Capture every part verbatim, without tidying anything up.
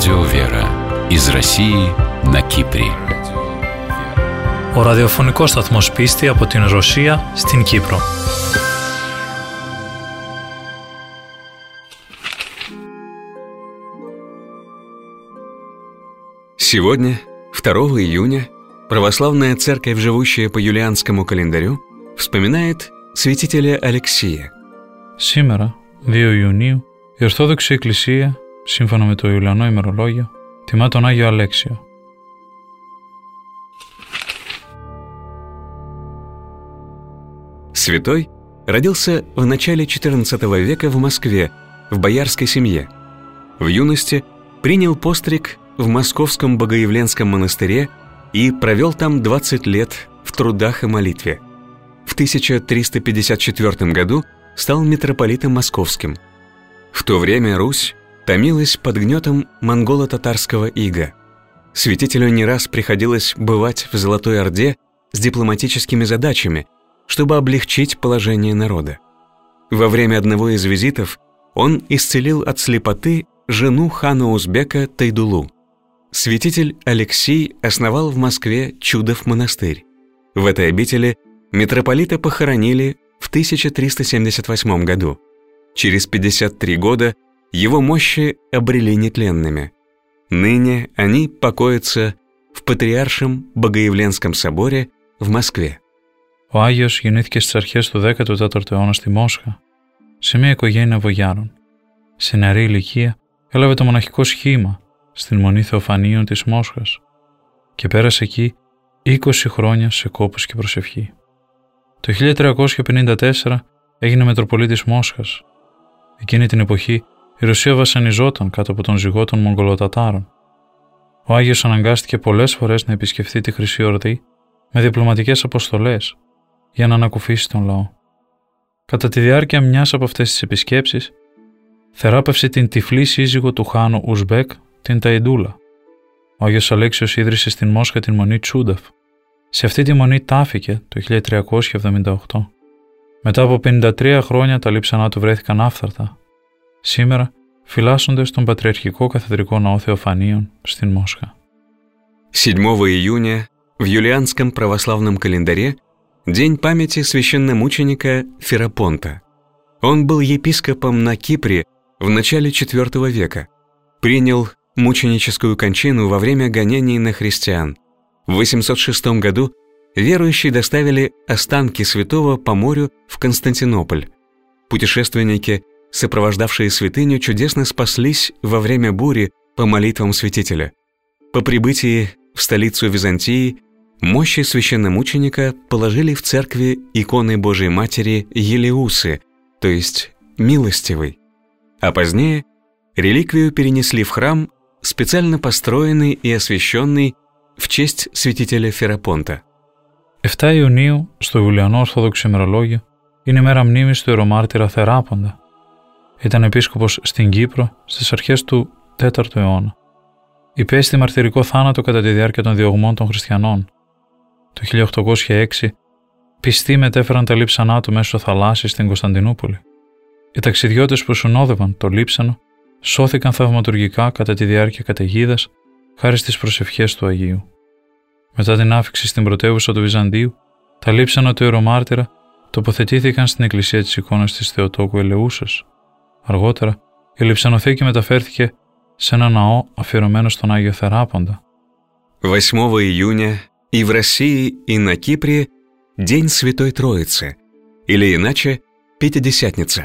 Радио Вера из России на Κύπρη. Ο ραδιοφωνικός σταθμός Πίστη από την Ρωσία στην Κύπρο. Сегодня, второго июня, православная церковь, живущая по юлианскому календарю, вспоминает святителя Алексия. Σήμερα, δύο Ιουνίου, η Ορθόδοξη Εκκλησία, σύμφωνα με το Ιουλιανό ημερολόγιο, τιμά τον Άγιο Αλέξιο. Святой родился в начале четырнадцатого века в Москве, в боярской семье. В юности принял постриг в Московском Богоявленском монастыре и провел там двадцать лет в трудах и молитве. В тысяча триста пятьдесят четвёртом году стал митрополитом московским. В то время Русь томилась под гнетом монголо-татарского ига. Святителю не раз приходилось бывать в Золотой Орде с дипломатическими задачами, чтобы облегчить положение народа. Во время одного из визитов он исцелил от слепоты жену хана Узбека Тайдулу. Святитель Алексий основал в Москве Чудов монастырь. В этой обители митрополита похоронили в тысяча триста семьдесят восьмом году. Через пятьдесят три года его мощи обрели нетленными. Ныне они покоятся в Πατριάρχем Богоявленском соборе в Москве. Ο Άγιος γεννήθηκε στις αρχές του δέκατου τέταρτου αιώνα στη Μόσχα, σε μια οικογένεια βογιάρων. Σε νεαρή ηλικία έλαβε το μοναχικό σχήμα στην Μονή Θεοφανίων της Μόσχας και πέρασε εκεί είκοσι χρόνια σε κόπους και προσευχή. Το χίλια τριακόσια πενήντα τέσσερα έγινε Μετροπολίτης Μόσχας. Εκείνη την εποχή η Ρωσία βασανιζόταν κάτω από τον ζυγό των Μογγολοτατάρων. Ο Άγιος αναγκάστηκε πολλές φορές να επισκεφθεί τη Χρυσή Ορδή με διπλωματικές αποστολές για να ανακουφίσει τον λαό. Κατά τη διάρκεια μιας από αυτές τις επισκέψεις, θεράπευσε την τυφλή σύζυγο του χάνου Ουσμπέκ, την Ταϊντούλα. Ο Άγιος Αλέξιος ίδρυσε στην Μόσχα την μονή Τσούνταφ. Σε αυτή τη μονή τάφηκε το χίλια τριακόσια εβδομήντα οκτώ. Μετά από πενήντα τρία χρόνια τα λείψανά του βρέθηκαν άφθαρτα. Σήμερα φυλάσσονται στον Πατριαρχικό Καθεδρικό Ναό Θεοφανίων στην Μόσχα. седьмого июня в юлианском православном календаре день памяти священномученика Ферапонта. Он был епископом на Кипре в начале четвёртого века, принял мученическую кончину во время гонений на христиан. В восемьсот шестом году верующие доставили останки святого по морю в Константинополь. Путешественники, сопровождавшие святыню, чудесно спаслись во время бури по молитвам святителя. По прибытии в столицу Византии мощи священномученика положили в церкви иконы Божией Матери Елеусы, то есть Милостивой. А позднее реликвию перенесли в храм, специально построенный и освященный в честь святителя Ферапонта. επτά Ιουνίου, στο Ιουλιανό Ορθόδοξο ημερολόγιο, είναι μέρα μνήμης του ιερομάρτυρα Θεράποντα. Ήταν επίσκοπος στην Κύπρο στις αρχές του τέταρτου αιώνα. Υπέστη μαρτυρικό θάνατο κατά τη διάρκεια των διωγμών των χριστιανών. Το χίλια οκτακόσια έξι, πιστοί μετέφεραν τα λείψανά του μέσω θαλάσσης στην Κωνσταντινούπολη. Οι ταξιδιώτες που συνόδευαν το λείψανο σώθηκαν θαυματουργικά κατά τη διάρκεια καταιγίδας χάρη στις προσευχές του Αγίου. Μετά την άφιξη στην πρωτεύουσα του Βυζαντίου, τα λείψανα του ιερομάρτυρα τοποθετήθηκαν στην εκκλησία της εικόνας της Θεοτόκου Ελεούσας. Αργότερα, η λειψανοθήκη μεταφέρθηκε σε ένα ναό αφιερωμένο στον Άγιο Θεράποντα. восьмого июня и в России, и на Кипре День Святой Троицы, или иначе Пятидесятница.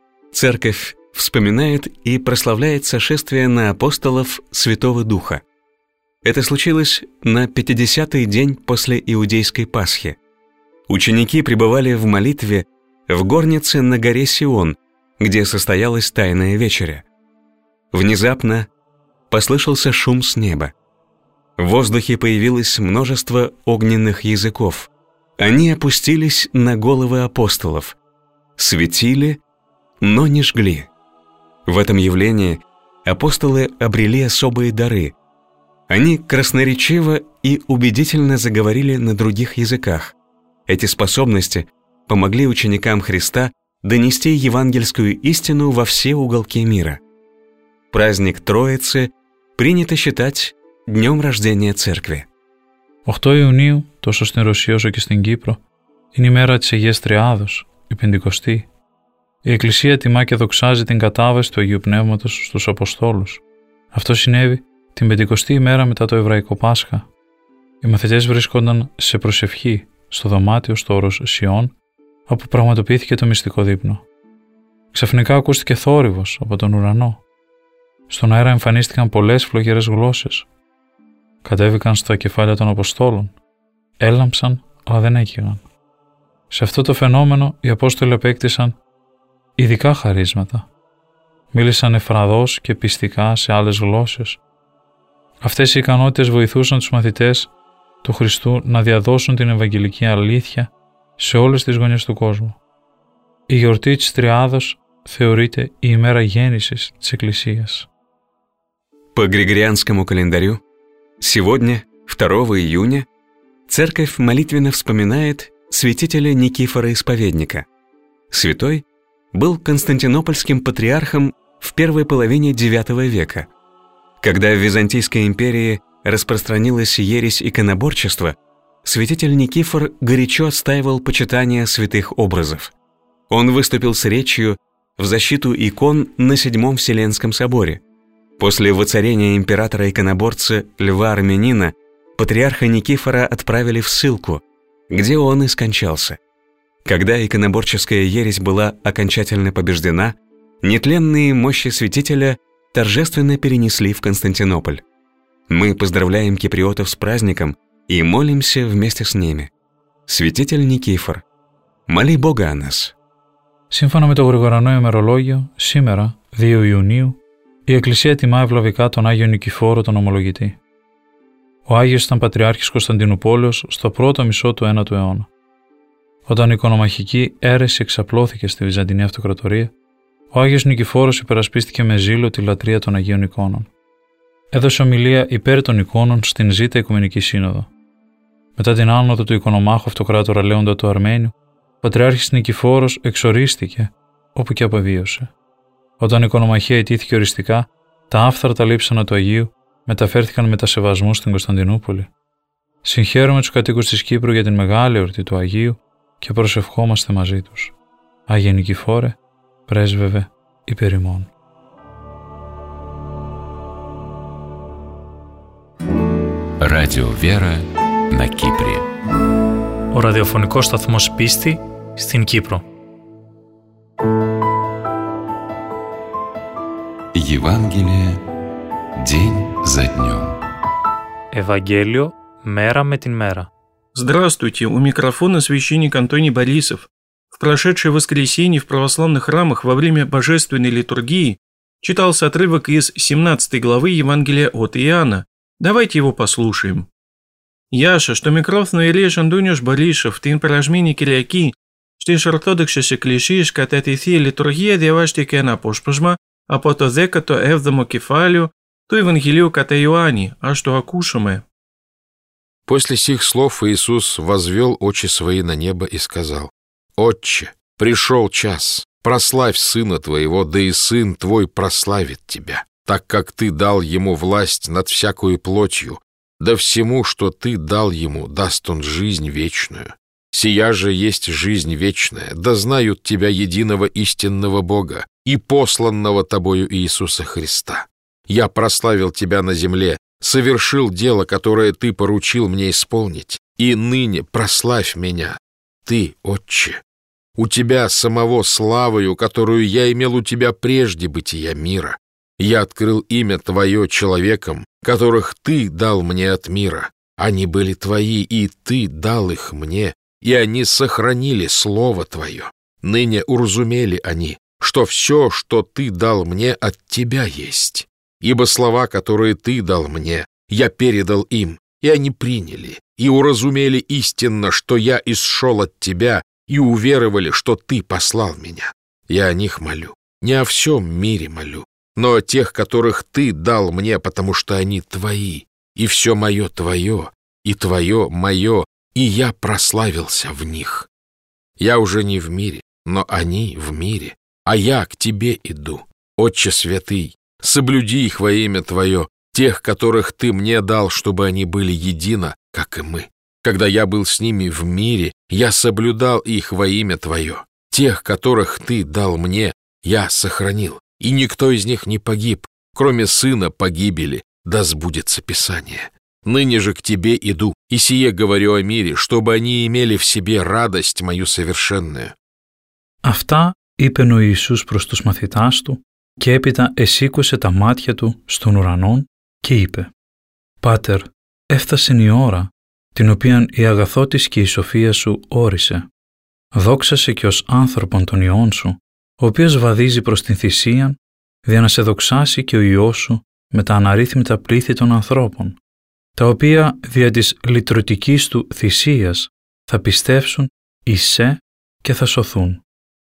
Церковь вспоминает и прославляет сошествие на апостолов Святого Духа. Это случилось на пятидесятый день после Иудейской Пасхи. Ученики пребывали в молитве в горнице на горе Сион, где состоялась Тайная вечеря. Внезапно послышался шум с неба. В воздухе появилось множество огненных языков. Они опустились на головы апостолов, светили, но не жгли. В этом явлении апостолы обрели особые дары. Они красноречиво и убедительно заговорили на других языках. Эти способности помогли ученикам Христа донести евангельскую истину во все уголки мира. Праздник Троицы принято считать днем рождения Церкви. οκτώ Ιουνίου, τόσο στην Ρωσία όσο και στην Κύπρο, είναι η μέρα της Αγίας Τριάδος, η Πεντηκοστή. Η Εκκλησία τιμά και δοξάζει την κατάβαση του Αγίου Πνεύματος στους Αποστόλους. Αυτό συνέβη την πεντηκοστή ημέρα μετά το Εβραϊκό Πάσχα. Οι μαθητές βρίσκονταν σε προσευχή στο δωμάτιο στο όρος Σιών, όπου πραγματοποιήθηκε το μυστικό δείπνο. Ξαφνικά ακούστηκε θόρυβος από τον ουρανό. Στον αέρα εμφανίστηκαν πολλές φλογερές γλώσσες. Κατέβηκαν στα κεφάλια των Αποστόλων. Έλαμψαν, αλλά δεν έκαιγαν. Σε αυτό το φαινόμενο οι Απόστολοι απέκτησαν ειδικά χαρίσματα. Μίλησαν εφραδώς και πιστικά σε άλλες γλώσσες. Αυτές οι ικανότητες βοηθούσαν τους μαθητές του Χριστού να διαδώσουν την Ευαγγελική αλήθεια σε όλες τις γωνιές του κόσμου. Η γιορτή της Τριάδος θεωρείται η ημέρα γέννησης της Εκκλησίας. По Григорианскому календарю, сегодня, второго июня, Церковь молитвенно вспоминает святителя Никифора Исповедника. Святой был константинопольским патриархом в первой половине девятого века. Когда в Византийской империи распространилась ересь иконоборчества, святитель Никифор горячо отстаивал почитание святых образов. Он выступил с речью в защиту икон на Седьмом Вселенском соборе. После воцарения императора-иконоборца Льва Армянина патриарха Никифора отправили в ссылку, где он и скончался. Когда иконоборческая ересь была окончательно побеждена, нетленные мощи святителя торжественно перенесли в Константинополь. Мы поздравляем киприотов с праздником и молимся вместе с ними. Святитель Никифор, моли Бога о нас. Σύμφωνα με το Γρηγορανό ημερολόγιο, σήμερα, δύο Ιουνίου, η Εκκλησία τιμά ευλαβικά τον Άγιο Νικηφόρο τον Ομολογητή. Ο Άγιος ήταν Πατριάρχης Κωνσταντινουπόλεως στο πρώτο μισό του ένατου αιώνα. Όταν η οικονομαχική αίρεση εξαπλώθηκε στη Βυζαντινή Αυτοκρατορία, ο Άγιος Νικηφόρος υπερασπίστηκε με ζήλο τη λατρεία των Αγίων Εικόνων. Έδωσε ομιλία υπέρ των εικόνων στην Ζήτα Οικουμενική Σύνοδο. Μετά την άνοδο του οικονομάχου αυτοκράτορα Λέοντα του Αρμένιου, ο Πατριάρχης Νικηφόρος εξορίστηκε όπου και αποβίωσε. Όταν η οικονομαχία αιτήθηκε οριστικά, τα άφθαρτα λείψανα του Αγίου μεταφέρθηκαν με τα σεβασμού στην Κωνσταντινούπολη. Συγχαίρουμε τους κατοίκους της Κύπρου για την μεγάλη εορτή του Αγίου και προσευχόμαστε μαζί τους. Άγιε Νικηφόρε, πρέσβευε υπέρ ημών. Радио Вера на Κύπρη. Ο ραδιοφωνικός σταθμός Πίστη στην Κύπρο. Евангелие день за днем. Ευαγγέλιο μέρα με την μέρα. Здравствуйте, у микрофона священник Антоний Борисов. В прошедшее воскресенье в православных храмах во время божественной литургии читался отрывок из семнадцатой главы Евангелия от Иоанна. Давайте его послушаем. Яша, что микрофон Ильеш Антониуш Борисов, την περασμένη Κυριακή στις Ορθόδοξες Εκκλησίες κατά τη Θεία Λειτουργία διαβάστηκε ένα απόσπασμα από το δέκατο έβδομο κεφάλαιο του Ευαγγελίου κατά Ιωάννη. Ας το ακούσουμε. После сих слов Иисус возвел очи свои на небо и сказал: «Отче, пришел час, прославь Сына Твоего, да и Сын Твой прославит Тебя, так как Ты дал Ему власть над всякою плотью, да всему, что Ты дал Ему, даст Он жизнь вечную. Сия же есть жизнь вечная, да знают Тебя единого истинного Бога и посланного Тобою Иисуса Христа. Я прославил Тебя на земле, совершил дело, которое Ты поручил мне исполнить, и ныне прославь меня, Ты, Отче. У Тебя самого славою, которую я имел у Тебя прежде бытия мира. Я открыл имя Твое человекам, которых Ты дал мне от мира. Они были Твои, и Ты дал их мне, и они сохранили Слово Твое. Ныне уразумели они, что все, что Ты дал мне, от Тебя есть. Ибо слова, которые Ты дал мне, я передал им, и они приняли, и уразумели истинно, что я исшел от Тебя, и уверовали, что Ты послал меня. Я о них молю, не о всем мире молю, но о тех, которых Ты дал мне, потому что они Твои, и все мое Твое, и Твое мое, и я прославился в них. Я уже не в мире, но они в мире, а я к Тебе иду. Отче святый, соблюди их во имя Твое, тех, которых ты мне дал, чтобы они были едино, как и мы. Когда я был с ними в мире, я соблюдал их во имя Твое. Тех, которых Ты дал мне, я сохранил, и никто из них не погиб, кроме сына погибели, да сбудется Писание. Ныне же к Тебе иду, и сие говорю о мире, чтобы они имели в себе радость мою совершенную». Αυτά είπεν ο Ιησούς προς τους μαθητάς του και έπειτα εσήκωσε τα μάτια του στον ουρανόν και είπε «Πάτερ, έφτασεν η ώρα την οποίαν η αγαθότης και η σοφία σου όρισε. Δόξασε και ως άνθρωπον τον Υιόν σου, ο οποίος βαδίζει προς την θυσίαν, δια να σε δοξάσει και ο Υιός σου με τα αναρρύθμιτα πλήθη των ανθρώπων, τα οποία δια της λυτρωτικής του θυσίας θα πιστεύσουν εις σε και θα σωθούν.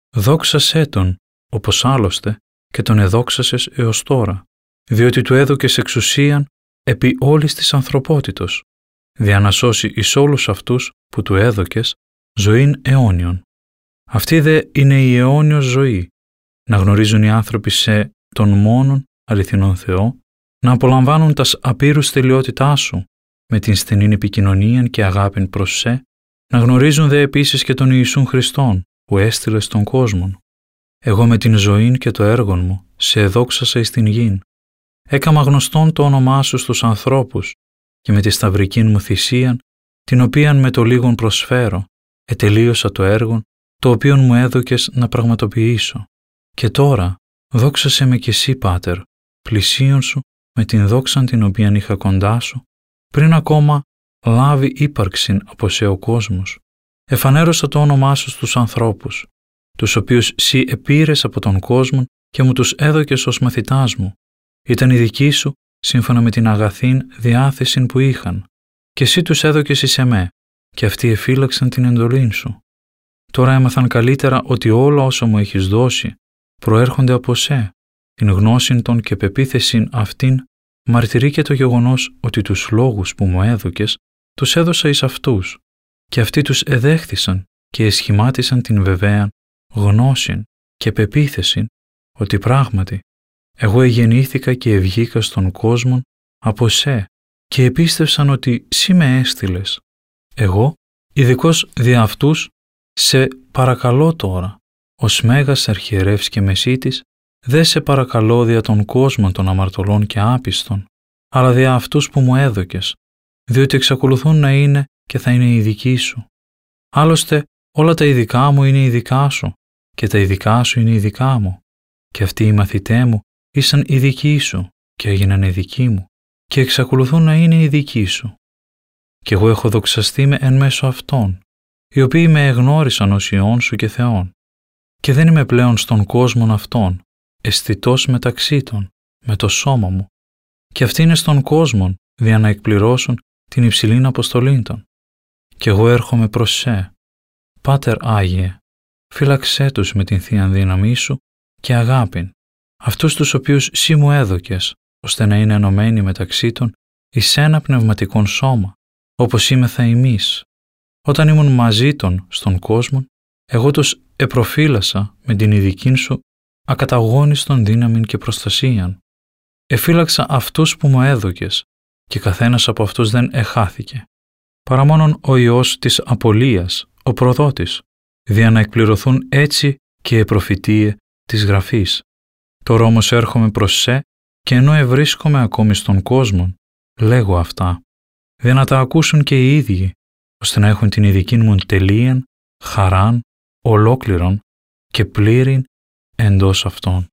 Δόξασέ τον, όπως άλλωστε και τον εδόξασες έως τώρα, διότι του έδωκες εξουσίαν επί όλης της ανθρωπότητος, δια να σώσει εις όλους αυτούς που του έδωκες ζωήν αιώνιον. Αυτή δε είναι η αιώνιος ζωή, να γνωρίζουν οι άνθρωποι σε τον μόνον αληθινόν Θεό, να απολαμβάνουν τας απείρους τελειότητάς σου, με την στενήν επικοινωνίαν και αγάπην προς σε, να γνωρίζουν δε επίσης και τον Ιησούν Χριστόν, που έστειλε στον κόσμο. Εγώ με την ζωήν και το έργον μου σε εδόξασα εις την γην. Έκαμα γνωστόν το όνομά σου στους ανθρώπους και με τη σταυρικήν μου θυσίαν, την οποίαν με το λίγον προσφέρω, ετελείωσα το έργο, το οποίον μου έδωκες να πραγματοποιήσω. Και τώρα δόξασέ με κι εσύ, Πάτερ, πλησίον σου με την δόξαν την οποίαν είχα κοντά σου, πριν ακόμα λάβει ύπαρξην από σε ο κόσμος. Εφανέρωσα το όνομά σου στους ανθρώπους, τους οποίους σύ επήρες από τον κόσμο και μου τους έδωκες ως μαθητάς μου. Ήταν οι δικοί σου σύμφωνα με την αγαθήν διάθεση που είχαν, και εσύ τους έδωκες εις εμέ, και αυτοί εφύλαξαν την εντολήν σου. Τώρα έμαθαν καλύτερα ότι όλα όσα μου έχεις δώσει προέρχονται από σε, την γνώσιν των και πεποίθησιν αυτήν μαρτυρεί και το γεγονός ότι τους λόγους που μου έδωκες τους έδωσα εις αυτούς, και αυτοί τους εδέχθησαν και εσχημάτισαν την βεβαίαν γνώσιν και πεποίθησιν ότι πράγματι εγώ εγεννήθηκα και ευγήκα στον κόσμο από σε και επίστευσαν ότι σύ με έστειλες. Εγώ, ειδικός δια αυτούς, σε παρακαλώ τώρα, ως μέγας αρχιερεύς και μεσίτης, δε σε παρακαλώ δια των κόσμων των αμαρτωλών και άπιστων, αλλά δια αυτούς που μου έδωκες, διότι εξακολουθούν να είναι και θα είναι οι δικοί σου. Άλλωστε, όλα τα ειδικά μου είναι οι δικά σου, και τα ειδικά σου είναι οι δικά μου, και αυτοί οι μαθητέ μου ήσαν οι δικοί σου και έγιναν οι δικοί μου, και εξακολουθούν να είναι οι δικοί σου. Και εγώ έχω δοξαστεί με εν μέσω αυτών, οι οποίοι με εγνώρισαν ως Υιόν σου και Θεόν, και δεν είμαι πλέον στον κόσμο αυτόν, αισθητός μεταξύ των, με το σώμα μου, και αυτοί είναι στον κόσμο, δια να εκπληρώσουν την υψηλήν αποστολήν των. Και εγώ έρχομαι προς σε, Πάτερ Άγιε, φύλαξέ τους με την θείαν δύναμή σου και αγάπην, αυτούς τους οποίους σύ μου έδωκες, ώστε να είναι ενωμένοι μεταξύ των εις ένα πνευματικόν σώμα, όπως είμεθα εμείς. Όταν ήμουν μαζί των στον κόσμο, εγώ τους επροφύλασα με την ειδικήν σου ακαταγώνιστον δύναμην και προστασίαν. Εφύλαξα αυτούς που μου έδωκες, και καθένας από αυτούς δεν εχάθηκε, παρά μόνον ο Υιός της απολίας, ο προδότης, δια να εκπληρωθούν έτσι και οι προφητείε της Γραφής. Τώρα όμως έρχομαι προς σε, και ενώ ευρίσκομαι ακόμη στον κόσμο, λέγω αυτά, δια να τα ακούσουν και οι ίδιοι, ώστε να έχουν την ειδική μου τελείαν, χαράν, ολόκληρον και πλήρην εντός αυτών.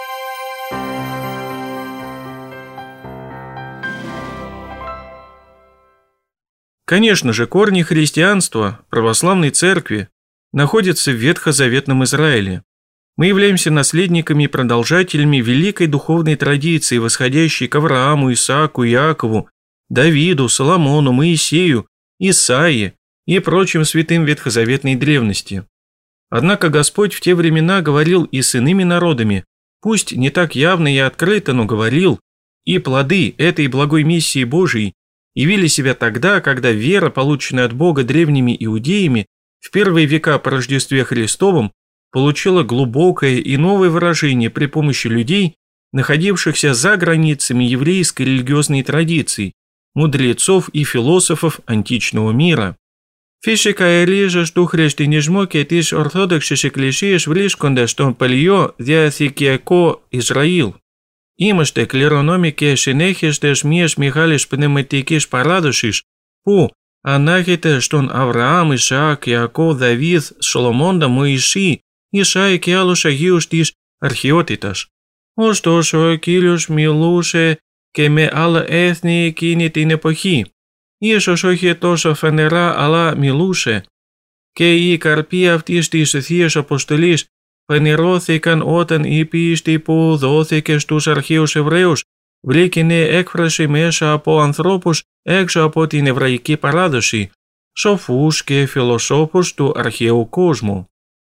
Конечно же, корни христианства, православной церкви, находятся в ветхозаветном Израиле. Мы являемся наследниками и продолжателями великой духовной традиции, восходящей к Аврааму, Исааку, Иакову, Давиду, Соломону, Моисею, Исаии и прочим святым ветхозаветной древности. Однако Господь в те времена говорил и с иными народами, пусть не так явно и открыто, но говорил, и плоды этой благой миссии Божией явили себя тогда, когда вера, полученная от Бога древними иудеями в первые века по Рождестве Христовом, получила глубокое и новое выражение при помощи людей, находившихся за границами еврейской религиозной традиции, мудрецов и философов античного мира. Физика религия, что христианизм, кетиш ортодоксис экклесиас врисконда, что пальё диаthikeco Израил. Είμαστε κληρονόμοι και συνέχιστες μιας μεγάλης πνευματικής παράδοσης που ανάγεται στον Αβραάμ, Ισαάκ, Ιακώβ, Δαβίδ, Σολομώντα, Μωυσή, Ισάη και άλλους Αγίους της αρχαιότητας. Ωστόσο, ο Κύριος μιλούσε και με άλλα έθνη εκείνη την εποχή. Ίσως όχι τόσο φανερά, αλλά μιλούσε. Και οι καρποί αυτής της Θείας Αποστολής φανερώθηκαν όταν η πίστη που δόθηκε στους αρχαίους Εβραίους βρήκε έκφραση μέσα από ανθρώπους έξω από την εβραϊκή παράδοση, σοφούς και φιλοσόφους του αρχαίου κόσμου.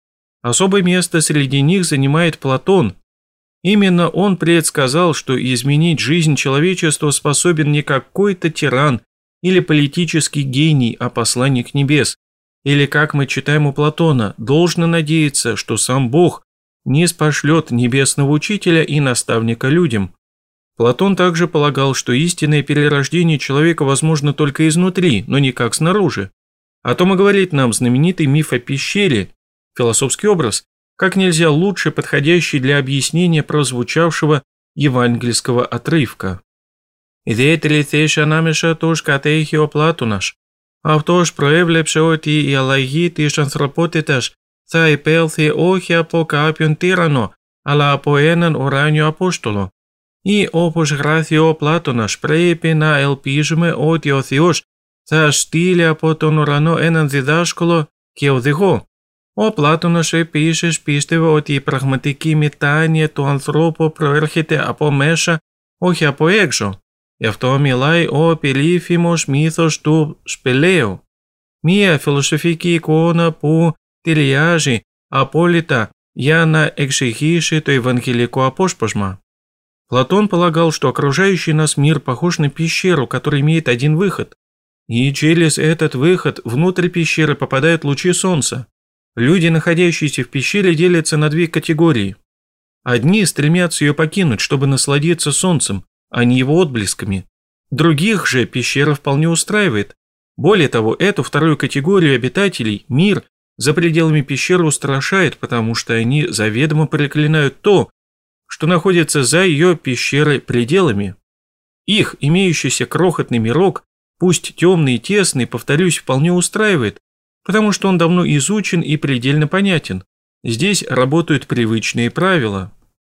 Особое место среди них занимает Платон. Именно он предсказал, что изменить жизнь человечества способен не какой-то тиран или политический гений, а посланник небес. Или, как мы читаем у Платона, должно надеяться, что сам Бог ниспошлет небесного учителя и наставника людям. Платон также полагал, что истинное перерождение человека возможно только изнутри, но никак снаружи. О том и говорит нам знаменитый миф о пещере, философский образ, как нельзя лучше подходящий для объяснения прозвучавшего евангельского отрывка. «Ιδιαίτερη θέση ανάμεσα τους κατέχει ο Πλάτωνας. Αυτός προέβλεψε ότι η αλλαγή της ανθρωπότητας θα επέλθει όχι από κάποιον τύραννο, αλλά από έναν ουράνιο Απόστολο. Ή όπως γράφει ο Πλάτωνας, πρέπει να ελπίζουμε ότι ο Θεός θα στείλει από τον ουρανό έναν διδάσκαλο και οδηγό. Ο Πλάτωνας επίσης πίστευε ότι η πραγματική μετάνοια του ανθρώπου προέρχεται από μέσα, όχι από έξω. Γι' αυτό μιλάει ο περίφημος μύθος του Σπελαίου, μία φιλοσοφική εικόνα που ταιριάζει απόλυτα για να εξηγήσει το ευαγγελικό απόσπασμα. Платон полагал, что окружающий нас мир похож на пещеру, которая имеет один выход, и через этот выход внутрь пещеры попадают лучи солнца. Люди, находящиеся в пещере, делятся на две категории. Одни стремятся ее покинуть, чтобы насладиться солнцем, а не его отблесками. Других же пещера вполне устраивает. Более того, эту вторую категорию обитателей мир за пределами пещеры устрашает, потому что они заведомо проклинают то, что находится за ее пещерой пределами. Их, имеющийся крохотный мирок, пусть темный и тесный, повторюсь, вполне устраивает, потому что он давно изучен и предельно понятен. Здесь работают привычные правила.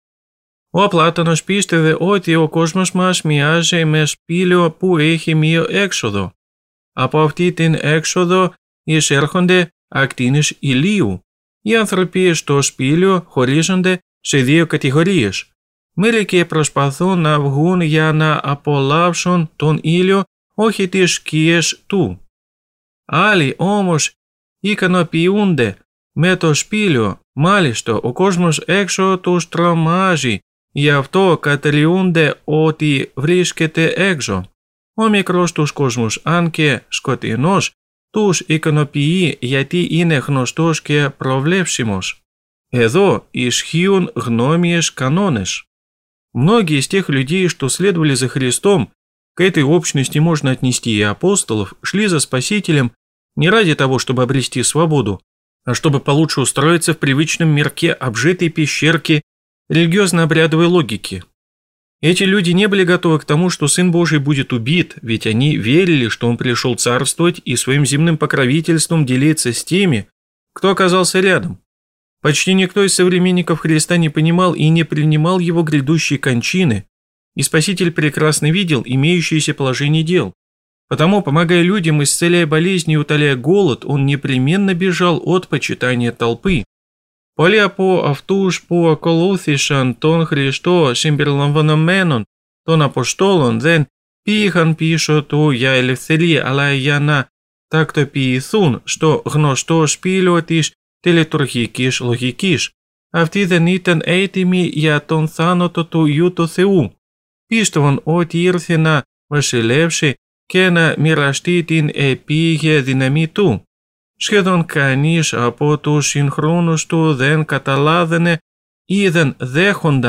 Ο Πλάτωνας πίστευε ότι ο κόσμος μας μοιάζει με σπήλαιο που έχει μία έξοδο. Από αυτή την έξοδο εισέρχονται ακτίνες ηλίου. Οι άνθρωποι στο σπήλαιο χωρίζονται σε δύο κατηγορίες. Μερικοί προσπαθούν να βγουν για να απολαύσουν τον ήλιο, όχι τις σκιές του. Άλλοι όμως ικανοποιούνται με το σπήλαιο. Μάλιστα, ο κόσμος έξω τους τρομάζει. Γι' αυτό κατελειούνται ότι βρίσκεται έξω. Ο μικρός τους κόσμος, αν και σκοτεινός, τους ικανοποιεί γιατί είναι γνωστός και προβλέψιμος. Εδώ ισχύουν γνώμιες канонες. Многие из тех людей, что следовали за Христом, к этой общности можно отнести и апостолов, шли за Спасителем не ради того, чтобы обрести свободу, а чтобы получше устроиться в привычном мирке обжитой пещерки религиозно-обрядовой логики. Эти люди не были готовы к тому, что Сын Божий будет убит, ведь они верили, что Он пришел царствовать и своим земным покровительством делиться с теми, кто оказался рядом. Почти никто из современников Христа не понимал и не принимал Его грядущей кончины, и Спаситель прекрасно видел имеющееся положение дел. Потому, помогая людям, исцеляя болезни и утоляя голод, Он непременно бежал от почитания толпы. Πολλοί από αυτούς που ακολούθησαν τον Χριστό συμπεριλαμβανομένων των Αποστόλων δεν πήγαν πίσω του για ελευθερία, αλλά για να τακτοποιηθούν στο γνωστό σπήλαιο της τελετουργικής λογικής. Αυτοί δεν ήταν έτοιμοι για τον θάνατο του Υιού του Θεού. Πίστευαν ότι ήρθε να βασιλεύσει και να μοιραστεί την επίγεια δύναμη του. Σχεδόν κανείς από τους συγχρόνους του δεν καταλάβαινε ή δεν δέχονταν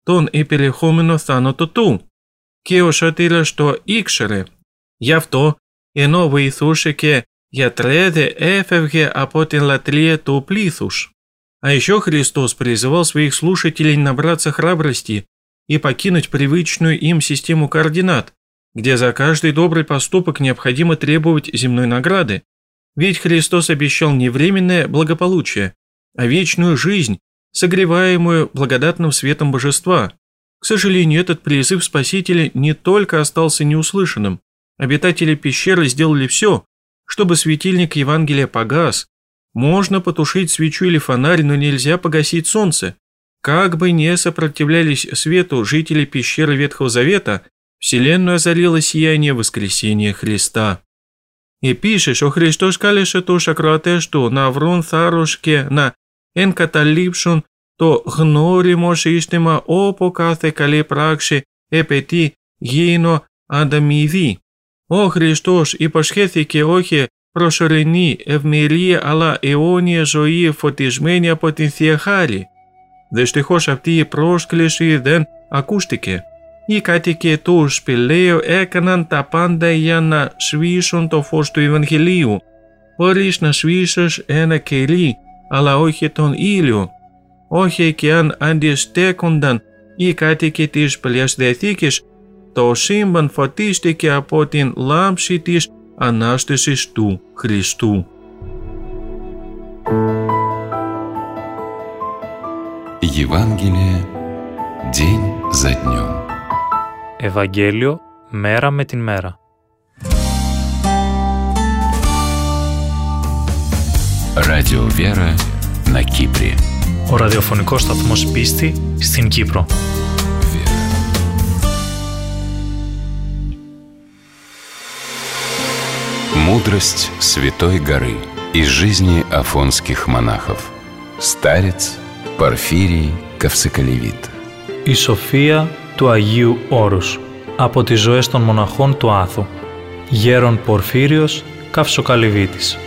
τον επερχόμενο θάνατο του και ο σωτήρας το ήξερε. Γι' αυτό, ενώ βοηθούσε και γιατρεύε, έφευγε από την λατρεία του плήθους. А еще Христос призывал своих слушателей набраться храбрости и покинуть привычную им систему координат, где за каждый добрый поступок необходимо требовать земной награды. Ведь Христос обещал не временное благополучие, а вечную жизнь, согреваемую благодатным светом Божества. К сожалению, этот призыв Спасителя не только остался неуслышанным. Обитатели пещеры сделали все, чтобы светильник Евангелия погас. Можно потушить свечу или фонарь, но нельзя погасить солнце. Как бы ни сопротивлялись свету жители пещеры Ветхого Завета, Вселенную озарило сияние воскресения Христа. Επίσης, ο Χριστός κάλεσε τους ακροατές του να βρουν θάρρος και να εγκαταλείψουν το γνώριμο σύστημα όπου κάθε καλή πράξη επαιτεί γήινο ανταμοιβή. Ο Χριστός υποσχέθηκε όχι προσωρινή ευμερία αλλά αιώνια ζωή φωτισμένη από την Θεία Χάρη. Δυστυχώς αυτή η πρόσκληση δεν ακούστηκε. Οι κάτοικοι του σπηλαίου έκαναν τα πάντα για να σβήσουν το φως του Ευαγγελίου, χωρίς να σβήσεις ένα κερί, αλλά όχι τον ήλιο. Όχι και αν αντιστέκονταν οι κάτοικοι της Παλαιάς Διαθήκης, το σύμπαν φωτίστηκε από την λάμψη της Ανάστασης του Χριστού. Евангелие день за днем. Ευαγγέλιο μέρα με την μέρα. Радио Вера на Кипре. Ο ραδιοφωνικός σταθμός πίστη στην Κύπρο. Мудрость Святой горы из жизни афонских монахов. Старец Порфирий Καυσοκαλυβίτ. Η σοφία του Αγίου Όρους από τις ζωές των μοναχών του Άθου. Γέρον Πορφύριος Καυσοκαλυβίτης.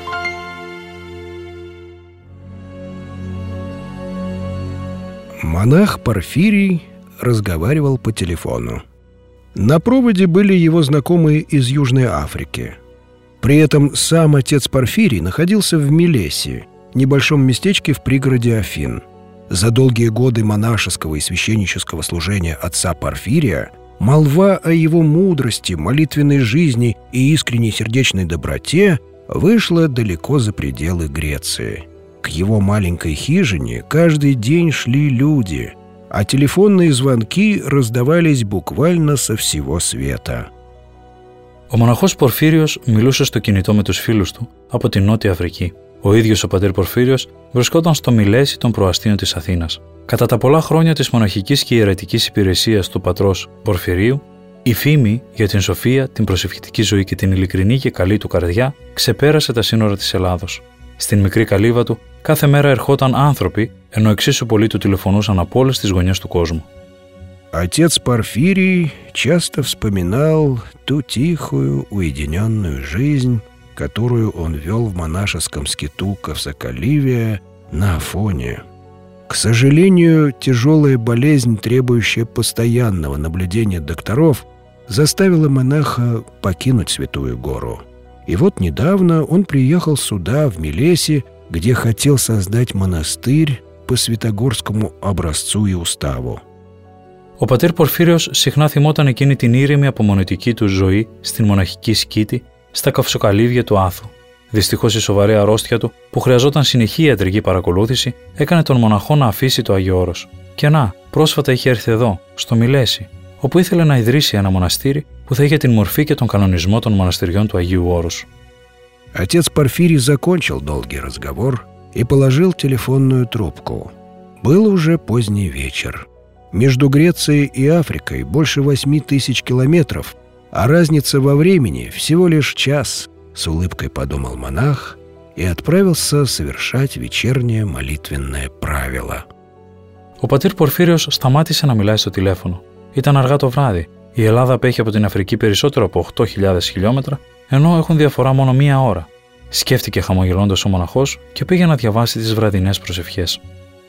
Монах Порфирий разговаривал по телефону. На проводе были его знакомые из Южной Африки. При этом сам отец Порфирий находился в Милесе, небольшом местечке в пригороде Афин. За долгие годы монашеского и священнического служения отца Порфирия молва о его мудрости, молитвенной жизни и искренней сердечной доброте вышла далеко за пределы Греции. К его маленькой хижине каждый день шли люди, а телефонные звонки раздавались буквально со всего света. Ο μοναχός Πορφύριος μιλούσε στο κινητό με τους φίλους του από την Νότια Αφρική. Ο ίδιος ο πατέρ Πορφύριος βρισκόταν στο Μιλέσι των προαστίων της Αθήνας. Κατά τα πολλά χρόνια της μοναχικής και ιερετικής υπηρεσίας του πατρός Πορφυρίου, η φήμη για την σοφία, την προσευχητική ζωή και την ειλικρινή και καλή του καρδιά ξεπέρασε τα σύνορα της Ελλάδος. Στην μικρή καλύβα του κάθε μέρα ερχόταν άνθρωποι, ενώ εξίσου πολλοί του τηλεφωνούσαν από όλες τις γωνιές του κόσμου. Отец Порфирий часто вспоминал ту тихую, уединенную жизнь, которую он вел в монашеском скиту Кавсокаливия на Афоне. К сожалению, тяжелая болезнь, требующая постоянного наблюдения докторов, заставила монаха покинуть Святую Гору. И вот недавно он приехал сюда, в Милеси, где хотел создать монастырь по святогорскому образцу и уставу. Ο πατέρ Πορφύριος συχνά θυμόταν εκείνη την ήρεμη απομονωτική του ζωή στην μοναχική σκήτη στα Καυσοκαλύβια του Άθου. Δυστυχώς η σοβαρή αρρώστια του, που χρειαζόταν συνεχή ιατρική παρακολούθηση, έκανε τον μοναχό να αφήσει το Άγιο Όρος. Και να, πρόσφατα είχε έρθει εδώ, στο Μιλέσι, όπου ήθελε να ιδρύσει ένα μοναστήρι που θα είχε την μορφή και τον κανονισμό των μοναστηριών του Αγίου Όρους. Отец Порфирий закончил долгий разговор и положил телефонную трубку. Был уже поздний вечер. Между Грецией и Африкой больше восьми тысяч километров, а разница во времени всего лишь час, с улыбкой подумал монах и отправился совершать вечернее молитвенное правило. Ο πατήρ Πορφύριος σταμάτησε να μιλάει στο τηλέφωνο. Ήταν αργά το βράδυ. Η Ελλάδα απέχει από την Αφρική περισσότερο από οκτώ χιλιάδες χιλιόμετρα, ενώ έχουν διαφορά μόνο μία ώρα. Σκέφτηκε χαμογελώντας ο μοναχός και πήγε να διαβάσει τις βραδινές προσευχές.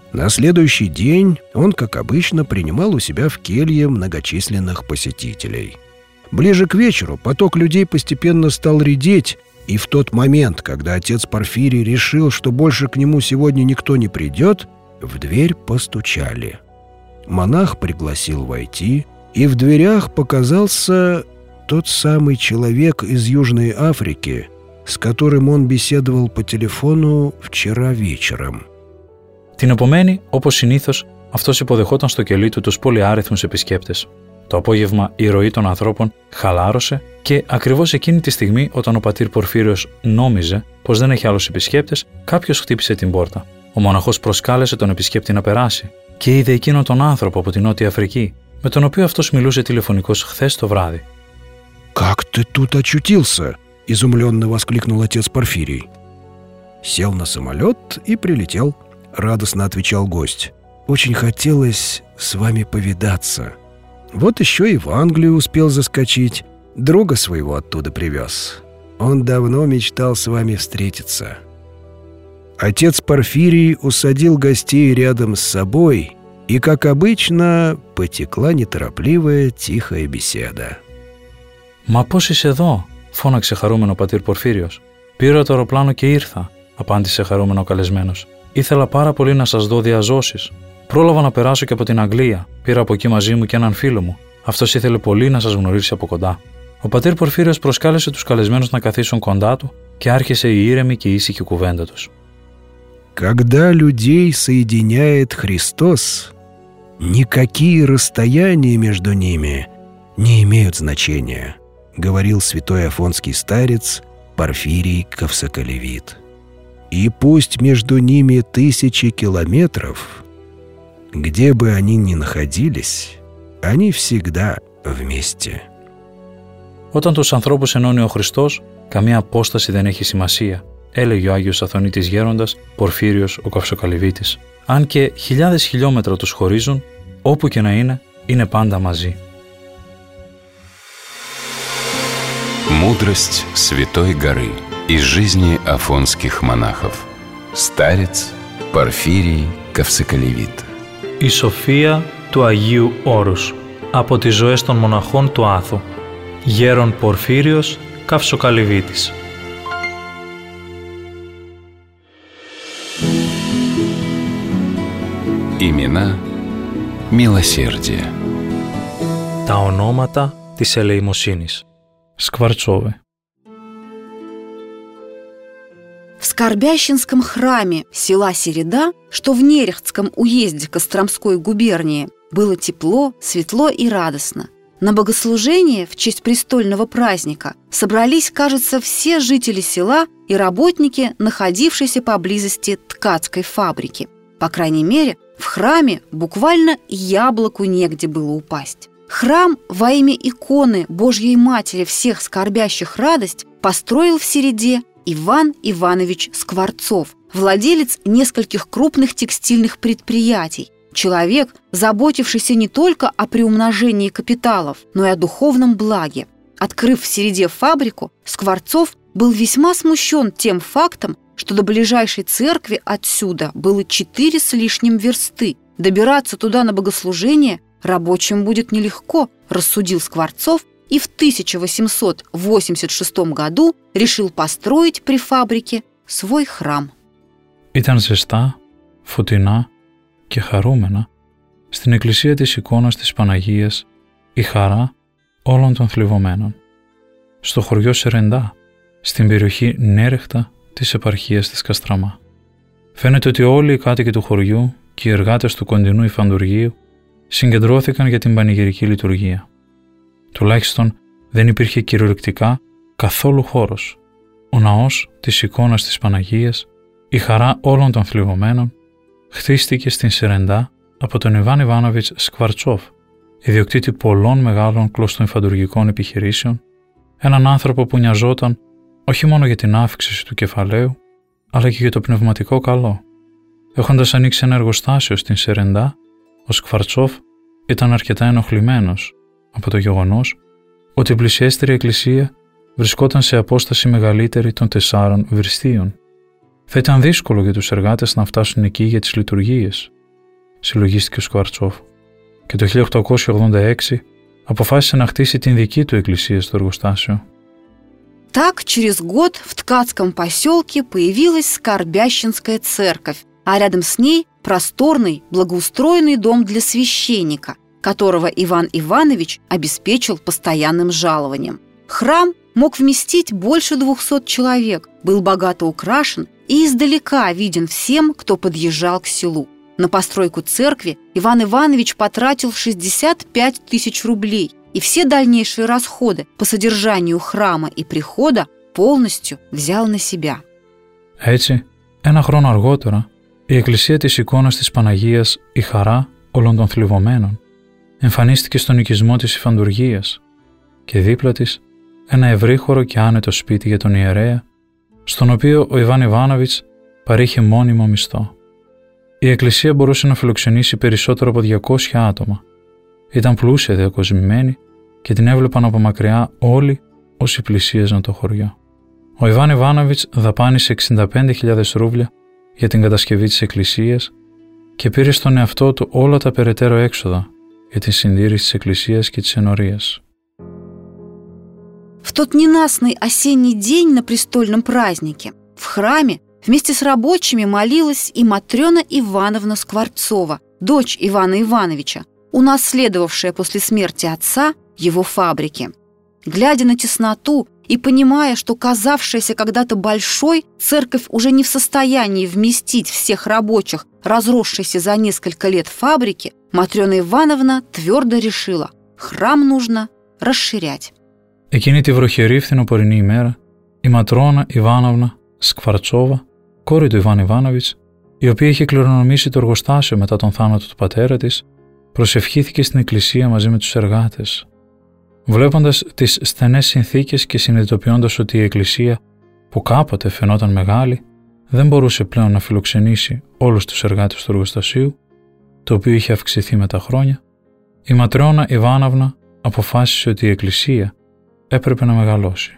На следующий день он, как обычно, принимал у себя в келье многочисленных посетителей. Ближе к вечеру поток людей постепенно стал редеть, и в тот момент, когда отец Порфирий решил, что больше к нему сегодня никто не придет, в дверь постучали. Монах пригласил войти, и в дверях показался тот самый человек из Южной Африки, с которым он беседовал по телефону вчера вечером. Την επομένη, όπως συνήθως, αυτός υποδεχόταν στο κελί του τους πολυάριθμους επισκέπτες. Το απόγευμα η ροή των ανθρώπων χαλάρωσε και ακριβώς εκείνη τη στιγμή, όταν ο πατήρ Πορφύριος νόμιζε πως δεν έχει άλλους επισκέπτες, κάποιος χτύπησε την πόρτα. Ο μοναχός προσκάλεσε τον επισκέπτη να περάσει και είδε εκείνον τον άνθρωπο από την Νότια Αφρική, με τον οποίο αυτός μιλούσε τηλεφωνικώς χθες το βράδυ. «Как ты тут очутился?» — изумленно воскликнул отец Порфирий. «Сел на самолет и прилетел», — радостно отвечал гость. «Очень хотелось с вами повидаться. Вот еще и в Англию успел заскочить. Друга своего оттуда привез. Он давно мечтал с вами встретиться». Отец Порфирий усадил гостей рядом с собой, и, как обычно, потекла неторопливая тихая беседа. «Μα πώς είσαι εδώ?» φώναξε χαρούμενο ο πατήρ Πορφύριος. «Πήρα το αεροπλάνο και ήρθα», απάντησε χαρούμενο ο καλεσμένος. «Ήθελα πάρα πολύ να σας δω διαζώσεις. Πρόλαβα να περάσω και από την Αγγλία. Πήρα από εκεί μαζί μου και έναν φίλο μου. Αυτός ήθελε πολύ να σας γνωρίσει από κοντά». Ο πατήρ Πορφύριος προσκάλεσε τους καλεσμένους να καθίσουν κοντά του και άρχισε η ήρεμη και ήσυχη κουβέντα τους. «Когда людей соединяет Христос, никакие расстояния между ними не имеют значения», говорил святой афонский старец Порфирий Кавсоколевит. «И пусть между ними тысячи километров, где бы они ни находились, они всегда вместе». Όταν τους ανθρώπους ενώνει ο Χριστός, καμία απόσταση δεν έχει σημασία, έλεγε ο Άγιος Αθωνίτης Γέροντας Πορφύριος ο Καυσοκαλυβίτης. Αν και χιλιάδες χιλιόμετρα τους χωρίζουν, όπου και να είναι, είναι πάντα μαζί. Мудрость Святой горы из жизни афонских монахов. Старец Порфирий Καυσοκαλυβίτ. Η σοφία του Αγίου Όρους από τις ζωές των μοναχών του Άθου. Γέρον Πορφύριος Καυσοκαλυβίτης. Имена милосердия. Τα ονόματα της ελεημοσύνης. Скворцовы. В Скорбящинском храме села Середа, что в Нерехтском уезде Костромской губернии, было тепло, светло и радостно. На богослужение в честь престольного праздника собрались, кажется, все жители села и работники, находившиеся поблизости ткацкой фабрики. По крайней мере, в храме буквально яблоку негде было упасть. Храм во имя иконы Божьей Матери всех скорбящих радость построил в Середе Иван Иванович Скворцов, владелец нескольких крупных текстильных предприятий, человек, заботившийся не только о приумножении капиталов, но и о духовном благе. Открыв в Середе фабрику, Скворцов был весьма смущен тем фактом, что до ближайшей церкви отсюда было четыре с лишним версты. Добираться туда на богослужение рабочим будет нелегко, рассудил Скворцов, и в тысяча восемьсот восемьдесят шестом году решил построить при фабрике свой храм. Ήταν ζεστά, φωτεινά και χαρούμενα στην εκκλησία της εικόνας της Παναγίας η χαρά όλων των θλιβωμένων. Στο χωριό Σερεντά, στην περιοχή Νέρεχτα της επαρχίας της Καστραμά. Φαίνεται ότι όλοι οι κάτοικοι του χωριού και οι εργάτες του κοντινού υφαντουργείου συγκεντρώθηκαν για την πανηγυρική λειτουργία. Τουλάχιστον δεν υπήρχε κυριολεκτικά καθόλου χώρος. Ο ναός της εικόνας της Παναγίας, η χαρά όλων των θλιβωμένων, χτίστηκε στην Σερεντά από τον Ιβάν Ιβάνοβιτς Σκβαρτσόφ, ιδιοκτήτη πολλών μεγάλων κλωστοϊφαντουργικών επιχειρήσεων, έναν άνθρωπο που νοιαζόταν όχι μόνο για την αύξηση του κεφαλαίου, αλλά και για το πνευματικό καλό. Έχοντας ανοίξει ένα εργοστάσιο στην Σερεντά, ο Σκβαρτσόφ ήταν αρκετά ενοχλημένος από το γεγονός ότι η πλησιέστερη εκκλησία βρισκόταν σε απόσταση μεγαλύτερη των τεσσάρων βυρστίων. Θα ήταν δύσκολο για τους εργάτες να φτάσουν εκεί για τις λειτουργίες συλλογίστηκε ο Σκβαρτσόβ και το χίλια οκτακόσια ογδόντα έξι αποφάσισε να χτίσει την δική του εκκλησία στο εργοστάσιο. Так, через год в ткацком поселке появилась Скорбященская церковь, а рядом с ней просторный, благоустроенный дом для священника, которого Иван Иванович обеспечил постоянным жалованием. Храм мог вместить больше двухсот человек, был богато украшен и издалека виден всем, кто подъезжал к селу. На постройку церкви Иван Иванович потратил шестьдесят пять тысяч рублей, и все дальнейшие расходы по содержанию храма и прихода полностью взял на себя. Έτσι, ένα χρόνο αργότερα, η εκκλησία της εικόνας της Παναγίας, η Χαρά όλων των θλιβωμένων, εμφανίστηκε στον οικισμό της Υφαντουργίας και δίπλα της ένα ευρύχωρο και άνετο σπίτι για τον ιερέα, στον οποίο ο Ιβάν Ιβάνοβιτς παρήχε μόνιμο μισθό. Η εκκλησία μπορούσε να φιλοξενήσει περισσότερο από διακόσια άτομα. Ήταν πλούσια διακοσμημένη και την έβλεπαν από μακριά όλοι όσοι πλησίαζαν το χωριό. Ο Ιβάν Ιβάνοβιτς δαπάνησε εξήντα πέντε χιλιάδες ρούβλια για την κατασκευή της εκκλησίας και πήρε στον εαυτό του όλα τα περαιτέρω έξοδα για την συντήρηση της εκκλησίας και της ενορίας. В тот ненастный осенний день на престольном празднике в храме вместе с рабочими молилась и Матрена Ивановна Скворцова, дочь Ивана Ивановича, унаследовавшая после смерти отца его фабрики. Глядя на тесноту и понимая, что казавшаяся когда-то большой, церковь уже не в состоянии вместить всех рабочих, разросшейся за несколько лет фабрики, Матрена Ивановна твердо решила – храм нужно расширять. Εκείνη τη βροχερή φθινοπορεινή ημέρα, η Ματρόνα Ιβάνοβνα Σκβαρτσόβα, κόρη του Ιβάν Ιβάνοβιτς, η οποία είχε κληρονομήσει το εργοστάσιο μετά τον θάνατο του πατέρα της, προσευχήθηκε στην εκκλησία μαζί με τους εργάτες. Βλέποντας τις στενές συνθήκες και συνειδητοποιώντας ότι η εκκλησία, που κάποτε φαινόταν μεγάλη, δεν μπορούσε πλέον να φιλοξενήσει όλους τους εργάτες του εργοστασίου, το οποίο είχε αυξηθεί με τα χρόνια, η Ματρόνα Ιβάνοβνα αποφάσισε ότι η εκκλησία έπρεπε να μεγαλώσει.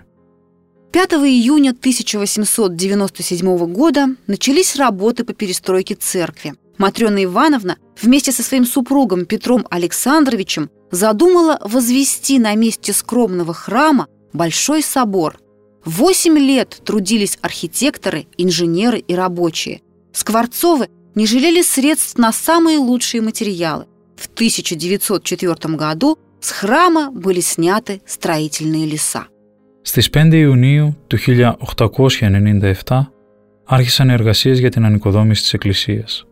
пятого июня тысяча восемьсот девяносто седьмого года начались работы по перестройке церкви. Матрена Ивановна вместе со своим супругом Петром Александровичем задумала возвести на месте скромного храма большой собор. Восемь лет трудились архитекторы, инженеры и рабочие. Скворцовы не жалели средств на самые лучшие материалы. В тысяча девятьсот четвёртом году с храма были сняты στρατιωτные λесά. Στις πέντε Ιουνίου του χίλια οκτακόσια ενενήντα επτά άρχισαν οι εργασίες για την ανοικοδόμηση της εκκλησίας.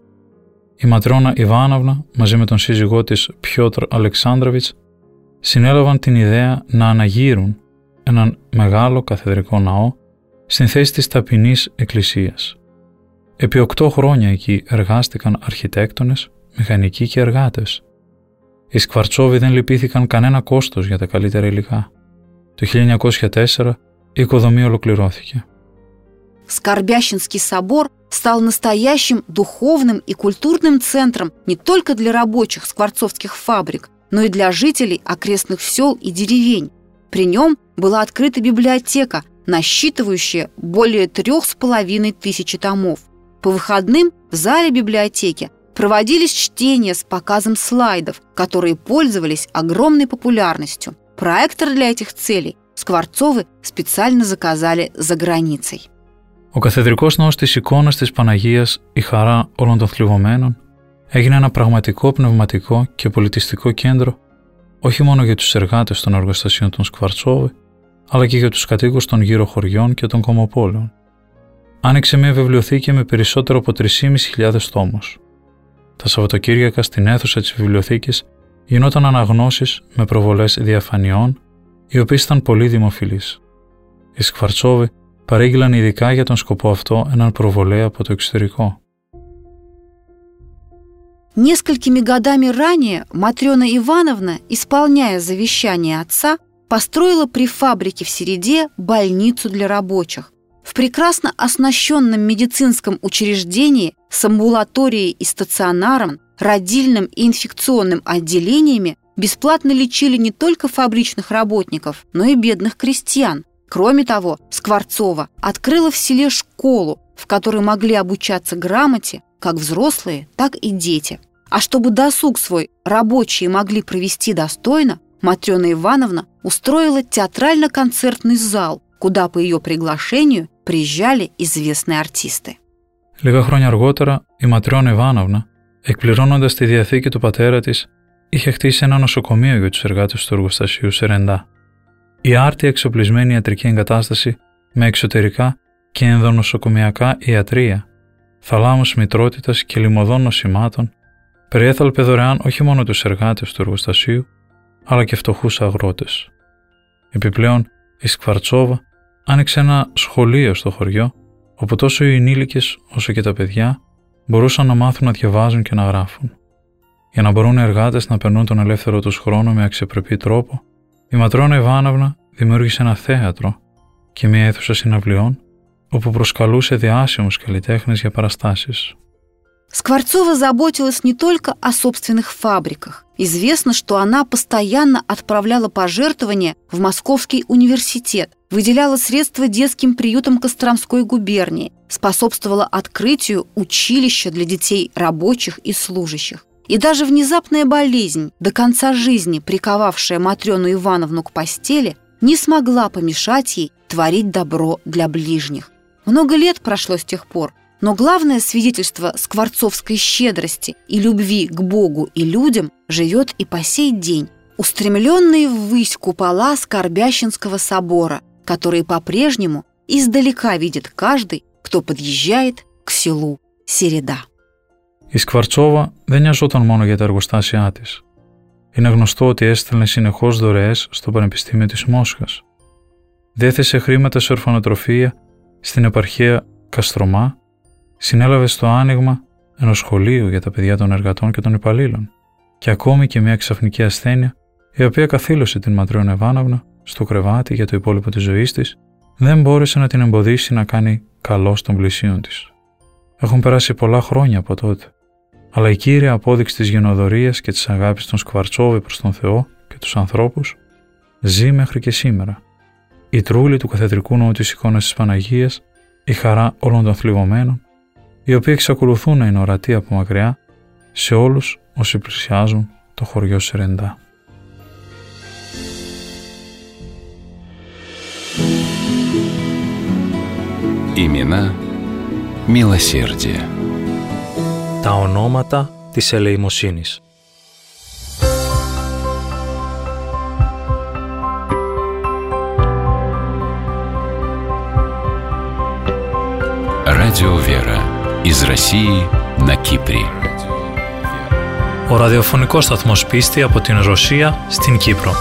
Η Ματρόνα Ιβάνοβνα μαζί με τον σύζυγό της Πιότρ Αλεξάνδροβιτς συνέλαβαν την ιδέα να αναγείρουν έναν μεγάλο καθεδρικό ναό στην θέση της ταπεινής εκκλησίας. Επί οκτώ χρόνια εκεί εργάστηκαν αρχιτέκτονες, μηχανικοί και εργάτες. Οι Σκβαρτσόβοι δεν λυπήθηκαν κανένα κόστος για τα καλύτερα υλικά. Το χίλια εννιακόσια τέσσερα η οικοδομή ολοκληρώθηκε. Скорбященский собор стал настоящим духовным и культурным центром не только для рабочих скворцовских фабрик, но и для жителей окрестных сел и деревень. При нем была открыта библиотека, насчитывающая более трех с половиной тысячи томов. По выходным в зале библиотеки проводились чтения с показом слайдов, которые пользовались огромной популярностью. Проектор для этих целей Скворцовы специально заказали за границей. Ο καθεδρικός ναός της εικόνας της Παναγίας, η Χαρά όλων των θλιβωμένων, έγινε ένα πραγματικό πνευματικό και πολιτιστικό κέντρο όχι μόνο για τους εργάτες των εργοστασίων των Σκβαρτσόβοι, αλλά και για τους κατοίκους των γύρω χωριών και των κομμοπόλεων. Άνοιξε μια βιβλιοθήκη με περισσότερο από τρεις χιλιάδες πεντακόσιους τόμους. Τα Σαββατοκύριακα στην αίθουσα της βιβλιοθήκης γινόταν αναγνώσεις με προβολές διαφανειών, οι οποίες ήταν πολύ δημοφιλείς. Οι Σκβαρτσόβοι παρήγγειλαν ειδικά για τον σκοπό αυτό έναν προβολέα από το εξωτερικό. Несколькими годами ранее Матрена Ивановна, исполняя завещание отца, построила при фабрике в Середе больницу для рабочих. В прекрасно оснащенном медицинском учреждении с амбулаторией и стационаром, родильным и инфекционным отделениями бесплатно лечили не только фабричных работников, но и бедных крестьян. Кроме того, Скворцова открыла в селе школу, в которой могли обучаться грамоте как взрослые, так и дети. А чтобы досуг свой рабочие могли провести достойно, Матрена Ивановна устроила театрально-концертный зал, куда по ее приглашению приезжали известные артисты. Λίγα χρόνια αργότερα, η Ματριώνα Ιβάνοβνα, εκπληρώνοντας τη διαθήκη του πατέρα της, είχε χτίσει ένα νοσοκομείο για τους εργάτες του εργοστασίου Σερεντά. Η άρτια εξοπλισμένη ιατρική εγκατάσταση με εξωτερικά και ενδονοσοκομιακά ιατρεία, θαλάμους μητρότητας και λιμωδών νοσημάτων, περιέθαλπε δωρεάν όχι μόνο τους εργάτες του εργοστασίου, αλλά και φτωχούς αγρότες. Επιπλέον, η Σκβαρτσόβα άνοιξε ένα σχολείο στο χωριό, όπου τόσο οι ενήλικες όσο και τα παιδιά μπορούσαν να μάθουν να διαβάζουν και να γράφουν. Για να μπορούν οι εργάτες να περνούν τον ελεύθερο τους χρόνο με αξιοπρεπή τρόπο, η Ματρόνα Ιβάνοβνα δημιούργησε ένα θέατρο και μια αίθουσα συναυλιών, όπου προσκαλούσε διάσημους καλλιτέχνες για парастасис. Скворцова заботилась не только о собственных фабриках. Известно, что она постоянно отправляла пожертвования в Московский университет, выделяла средства детским приютам Костромской губернии, способствовала открытию училища для детей рабочих и служащих. И даже внезапная болезнь, до конца жизни приковавшая Матрёну Ивановну к постели, не смогла помешать ей творить добро для ближних. Много лет прошло с тех пор, но главное свидетельство скворцовской щедрости и любви к Богу и людям живет и по сей день, устремленные ввысь купола Скорбященского собора, которые по-прежнему издалека видит каждый, кто подъезжает к селу Середа. Η Σκβαρτσόβα δεν νοιαζόταν μόνο για τα εργοστάσια της. Είναι γνωστό ότι έστελνε συνεχώς δωρεές στο Πανεπιστήμιο της Μόσχας. Διέθεσε χρήματα σε ορφανοτροφία στην επαρχία Καστρομά, συνέλαβε στο άνοιγμα ενός σχολείου για τα παιδιά των εργατών και των υπαλλήλων και ακόμη και μια ξαφνική ασθένεια, η οποία καθήλωσε την Ματρόνα Ιβάνοβνα στο κρεβάτι για το υπόλοιπο της ζωής της, δεν μπόρεσε να την εμποδίσει να κάνει καλό στον πλησίον της. Έχουν περάσει πολλά χρόνια από τότε, αλλά η κύρια απόδειξη της γενοδορίας και της αγάπης των Σκβαρτσόβη προς τον Θεό και τους ανθρώπους ζει μέχρι και σήμερα. Η τρούλη του καθεδρικού ναού της εικόνας της Παναγίας, η χαρά όλων των θλιβωμένων, οι οποίοι εξακολουθούν να είναι ορατοί από μακριά σε όλους όσοι πλησιάζουν το χωριό Σερεντά. Имена μилосердия. Τα ονόματα της ελεημοσύνης. Радио Вера. Из России на Кипре. Ο ραδιοφωνικός σταθμός Πίστη από την Ρωσία στην Κύπρο.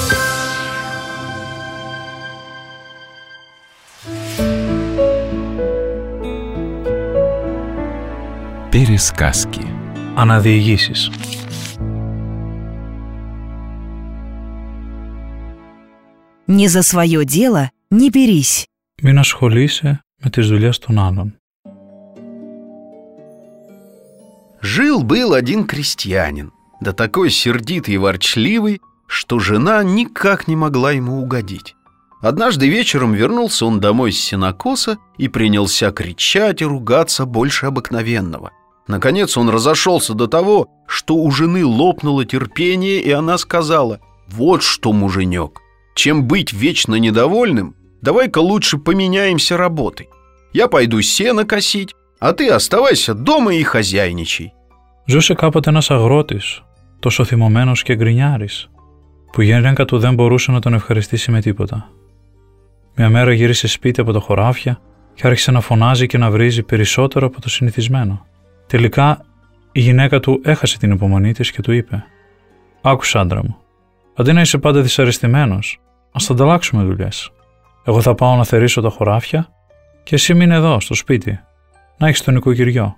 Пересказки. Αναδιηγήσεις. Не за свое дело не берись. Μην ασχολείσαι με τις δουλειές των άλλων. Жил-был один крестьянин, да такой сердитый и ворчливый, что жена никак не могла ему угодить. Однажды вечером вернулся он домой с сенокоса и принялся кричать и ругаться больше обыкновенного. Наконец он разошелся до того, что у жены лопнуло терпение, и она сказала: «Вот что, муженек, чем быть вечно недовольным, давай-ка лучше поменяемся работой. Я пойду сено косить, а ты оставайся дома и χαζιάινичай». Ζούσε κάποτε ένας αγρότης, τόσο θυμωμένος και γκρινιάρης, που η γυναίκα του δεν μπορούσε να τον ευχαριστήσει με τίποτα. Μια μέρα γύρισε σπίτι από τα χωράφια και άρχισε να φωνάζει και να βρίζει περισσότερο από το συνηθισμένο. Τελικά η γυναίκα του έχασε την υπομονή της και του είπε: «Άκουσα, άντρα μου, αντί να είσαι πάντα δυσαρεστημένος, ας τα ανταλλάξουμε δουλειές. Εγώ θα πάω να θερίσω τα χωράφια και εσύ μείνε εδώ στο σπίτι, να έχεις τον νοικοκυριό».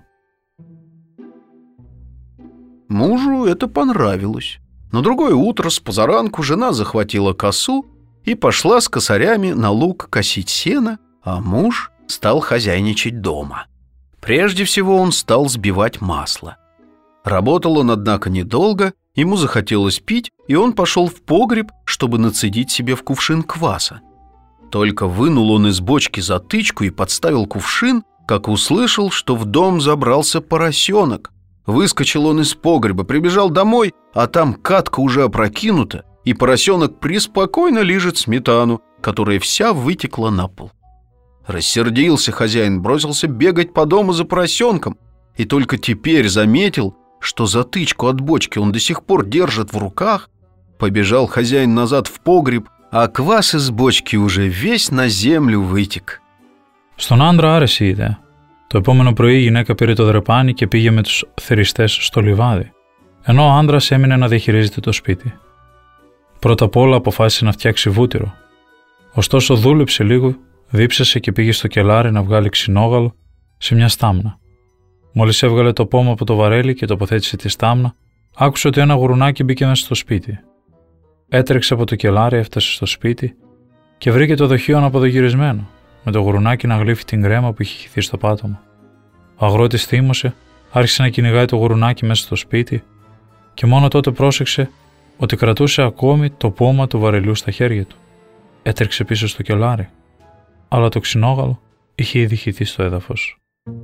Мужу это понравилось. На другое утро с позаранку жена захватила косу и пошла с косарями на луг косить сено, а муж стал хозяйничать дома. Прежде всего он стал сбивать масло. Работал он, однако, недолго, ему захотелось пить, и он пошел в погреб, чтобы нацедить себе в кувшин кваса. Только вынул он из бочки затычку и подставил кувшин, как услышал, что в дом забрался поросенок. Выскочил он из погреба, прибежал домой, а там катка уже опрокинута, и поросенок преспокойно лижет сметану, которая вся вытекла на пол. Рассердился хозяин, бросился бегать по дому за поросенком, и только теперь заметил, что затычку от бочки он до сих пор держит в руках. Побежал хозяин назад в погреб, а квас из бочки уже весь на землю вытек. Στον άντρα άρεσε η ιδέα. Το επόμενο πρωί η γυναίκα πήρε το δρεπάνι και πήγε με τους θεριστές στο λιβάδι, ενώ ο άντρας έμεινε να διαχειρίζεται το σπίτι. Πρώτα απ' όλα αποφάσισε να φτιάξει βούτυρο. Ωστόσο δούλεψε λίγο, δίψασε και πήγε στο κελάρι να βγάλει ξινόγαλο σε μια στάμνα. Μόλις έβγαλε το πόμα από το βαρέλι και τοποθέτησε τη στάμνα, άκουσε ότι ένα γουρουνάκι μπήκε μέσα στο σπίτι. Έτρεξε από το κελάρι, έφτασε στο σπίτι και βρήκε το δοχείο αναποδογυρισμένο, με το γουρουνάκι να γλύφει την κρέμα που είχε χυθεί στο πάτωμα. Ο αγρότης θύμωσε, άρχισε να κυνηγάει το γουρουνάκι μέσα στο σπίτι και μόνο τότε πρόσεξε ότι κρατούσε ακόμη το πόμα του βαρελιού στα хέρια του. Έτρεξε πίσω στο κελάρι, αλλά το ξινόγαλο είχε ήδη χυθεί στο έδαφος.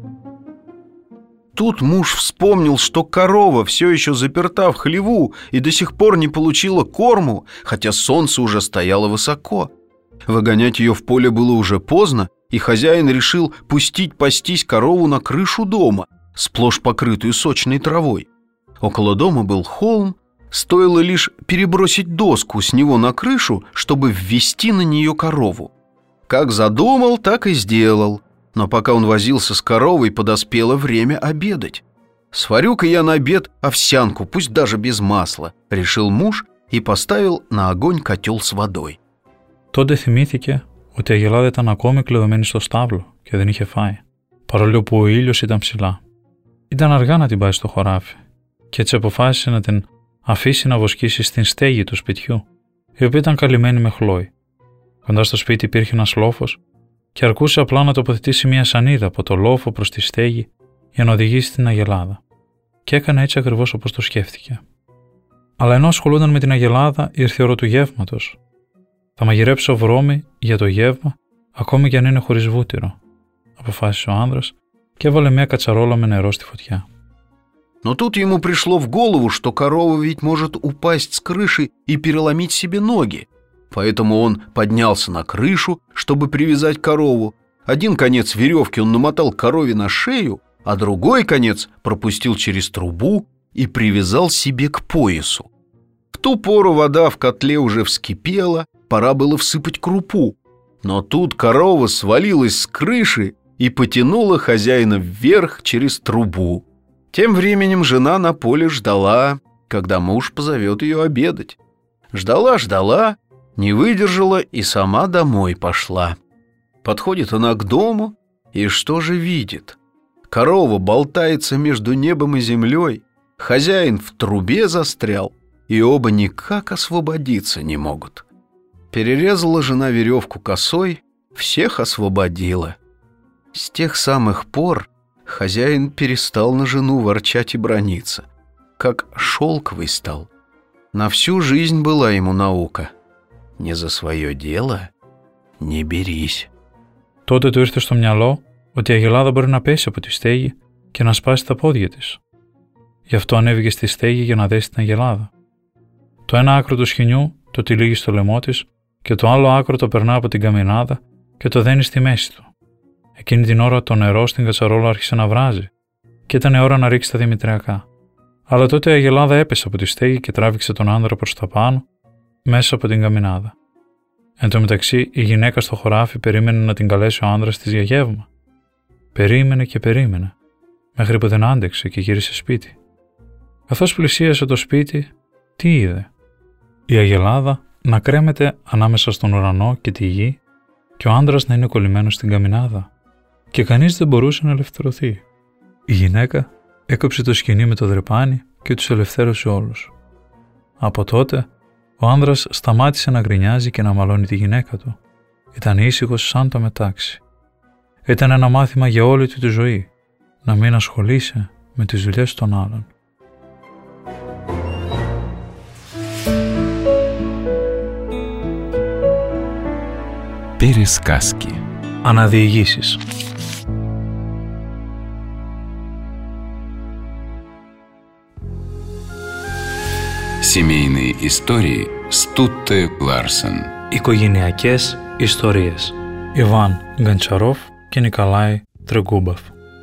Тут муж вспомнил, что корова все еще заперта в хлеву и до сих пор не получила корму, хотя солнце уже стояло высоко. Выгонять ее в поле было уже поздно, и хозяин решил пустить пастись корову на крышу дома, сплошь покрытую сочной травой. Около дома был холм, стоило лишь перебросить доску с него на крышу, чтобы ввести на нее корову. Как задумал, так и сделал. Но пока он возился с коровой, подоспело время обедать. «Сварю-ка я на обед овсянку, пусть даже без масла», — решил муж и поставил на огонь котел с водой. Τότε θυμήθηκε ότι η Αγελάδα ήταν ακόμη κλειδωμένη στο στάβλο και δεν είχε φάει, παρόλο που ο ήλιος ήταν ψηλά. Ήταν αργά να την πάει στο χωράφι και έτσι αποφάσισε να την αφήσει να βοσκήσει στην στέγη του σπιτιού, η οποία ήταν καλυμμένη με χλόι. Κοντά στο σπίτι υπήρχε ένας λόφος και αρκούσε απλά να τοποθετήσει μια σανίδα από το λόφο προς τη στέγη για να οδηγήσει την Αγελάδα. Και έκανε έτσι ακριβώς όπως το σκέφτηκε. Αλλά ενώ ασχολούνταν με την Αγελάδα, ήρθε η ώρα του γεύματος. «Θα μαγειρέψω βρώμη για το γεύμα, ακόμη και αν είναι χωρίς βούτυρο», αποφάσισε ο άνδρας και έβαλε μια κατσαρόλα με νερό στη φωτιά. Но тут ему пришло в голову, что корова ведь может упасть с крыши и переломить себе ноги. Поэтому он поднялся на крышу, чтобы привязать корову. Один конец веревки он намотал корове на шею, а другой конец пропустил через трубу и привязал себе к поясу. В ту пору вода в котле уже вскипела, пора было всыпать крупу. Но тут корова свалилась с крыши и потянула хозяина вверх через трубу. Тем временем жена на поле ждала, когда муж позовет ее обедать. Ждала-ждала, не выдержала и сама домой пошла. Подходит она к дому, и что же видит? Корова болтается между небом и землей, хозяин в трубе застрял, и оба никак освободиться не могут. Перерезала жена веревку косой, всех освободила. С тех самых пор хозяин перестал на жену ворчать и браниться, как шелковый стал. На всю жизнь была ему наука. Не за свое дело не берись. Τότε του ήρθε στο μυαλό ότι η Αγελάδα μπορεί να πέσει από τη στέγη και να σπάσει τα πόδια της. Γι' αυτό ανέβηκε στη στέγη για να δέσει την Αγελάδα. Το ένα άκρο του σχοινιού το τυλίγει στο λαιμό της και το άλλο άκρο το περνά από την καμινάδα και το δένει στη μέση του. Εκείνη την ώρα το νερό στην κατσαρόλα άρχισε να βράζει και ήταν ώρα να ρίξει τα δημητριακά. Αλλά τότε η Αγελάδα έπεσε από τη στέγη και τράβηξε τον άνδρα προς τα πάνω μέσα από την καμινάδα. Εν τω μεταξύ η γυναίκα στο χωράφι περίμενε να την καλέσει ο άνδρας της για γεύμα. Περίμενε και περίμενε, μέχρι που δεν άντεξε και γύρισε σπίτι. Καθώς πλησίασε το σπίτι, τι είδε? Η Αγελάδα να κρέμεται ανάμεσα στον ουρανό και τη γη και ο άνδρας να είναι κολλημένος στην καμινάδα και κανείς δεν μπορούσε να ελευθερωθεί. Η γυναίκα έκοψε το σκοινί με το δρεπάνι και τους ελευθέρωσε όλους. Από τότε ο άνδρας σταμάτησε να γκρινιάζει και να μαλώνει τη γυναίκα του. Ήταν ήσυχος σαν το μετάξι. Ήταν ένα μάθημα για όλη του τη ζωή, να μην ασχολείσαι με τις δουλειές των άλλων. Пересказки. Αναδιηγήσεις. Семейные истории с Тутте Ларсен. Οικογενειακές ιστορίες. Иван Гончаров και Николай Трегубов.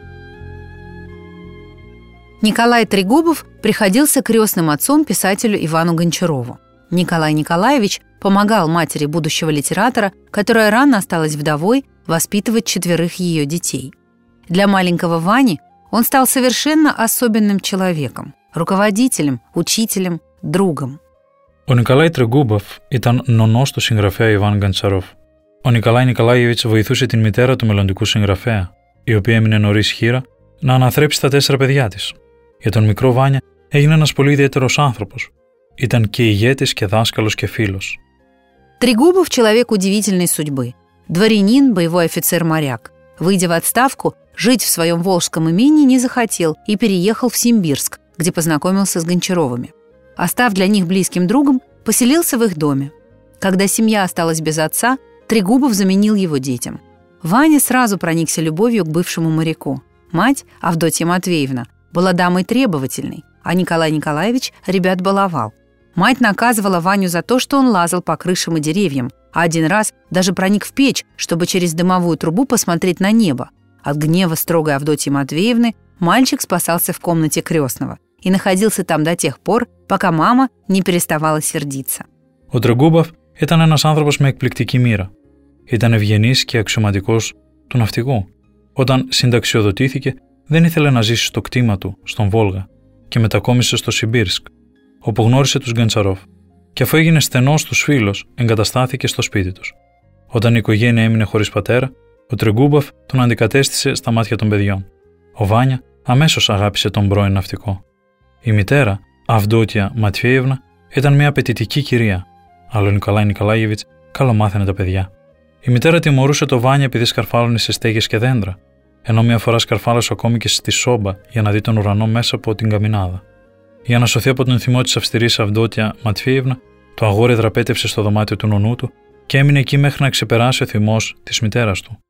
Николай Трегубов приходился крестным отцом писателю Ивану Гончарову. Николай Николаевич помогал матери будущего литератора, которая рано осталась вдовой, воспитывать четверых ее детей. Для маленького Вани он стал совершенно особенным человеком, руководителем, учителем, другом. Ο Νικολάι Τρεγκούμποφ ήταν νονός του συγγραφέα Ιβάν Γκαντσαρόφ. Ο Νικολάι Νικολάιεβιτς βοηθούσε την μητέρα του μελλοντικού συγγραφέα, η οποία έμεινε νωρίς χήρα, να αναθρέψει τα τέσσερα παιδιά της. Για τον μικρό Βάνια έγινε ένας πολύ ιδιαίτερος άνθρωπος. Ήταν και ηγέτης και δάσκαλος και φίλος. Трегубов – человек удивительной судьбы. Дворянин, боевой офицер-моряк. Выйдя в отставку, жить в своем волжском имении не захотел и переехал в Симбирск, где познакомился с Гончаровыми. А став для них близким другом, поселился в их доме. Когда семья осталась без отца, Трегубов заменил его детям. Ваня сразу проникся любовью к бывшему моряку. Мать, Авдотья Матвеевна, была дамой требовательной, а Николай Николаевич ребят баловал. Мать наказывала Ваню за то, что он лазал по крышам и деревьям, а один раз даже проник в печь, чтобы через дымовую трубу посмотреть на небо. От гнева строгой Авдотьи Матвеевны мальчик спасался в комнате крестного и находился там до тех пор, пока мама не переставала сердиться. Ο Τρεγκούμποφ ήταν ένας άνθρωπος με εκπληκτική μοίρα. Ήταν ευγενής και αξιωματικός του ναυτικού. Όταν συνταξιοδοτήθηκε, δεν ήθελε να ζήσει στο κτήμα του, στον Βόλγα, και μετακόμισε στο Σιμπίρσκ, όπου γνώρισε τους Γκαντσαρόφ, και αφού έγινε στενός τους φίλος, εγκαταστάθηκε στο σπίτι τους. Όταν η οικογένεια έμεινε χωρίς πατέρα, ο Τρεγκούμποφ τον αντικατέστησε στα μάτια των παιδιών. Ο Βάνια αμέσως αγάπησε τον πρώην ναυτικό. Η μητέρα, Αυδότια Ματβέιευνα, ήταν μια απαιτητική κυρία, αλλά ο Νικολάι Νικολάιεβιτς καλομάθαινε τα παιδιά. Η μητέρα τιμωρούσε το Βάνια επειδή σκαρφάλωνε σε στέγες και δέντρα, ενώ μια φορά σκαρφάλωσε ακόμη και στη σόμπα για να δει τον ουρανό μέσα από την καμινάδα. Για να σωθεί από τον θυμό της αυστηρής Αυδότια Ματβέιευνα, το αγόρι δραπέτευσε στο δωμάτιο του νονού του και έμεινε εκεί μέχρι να ξεπεράσει ο θυμός της μητέρας του.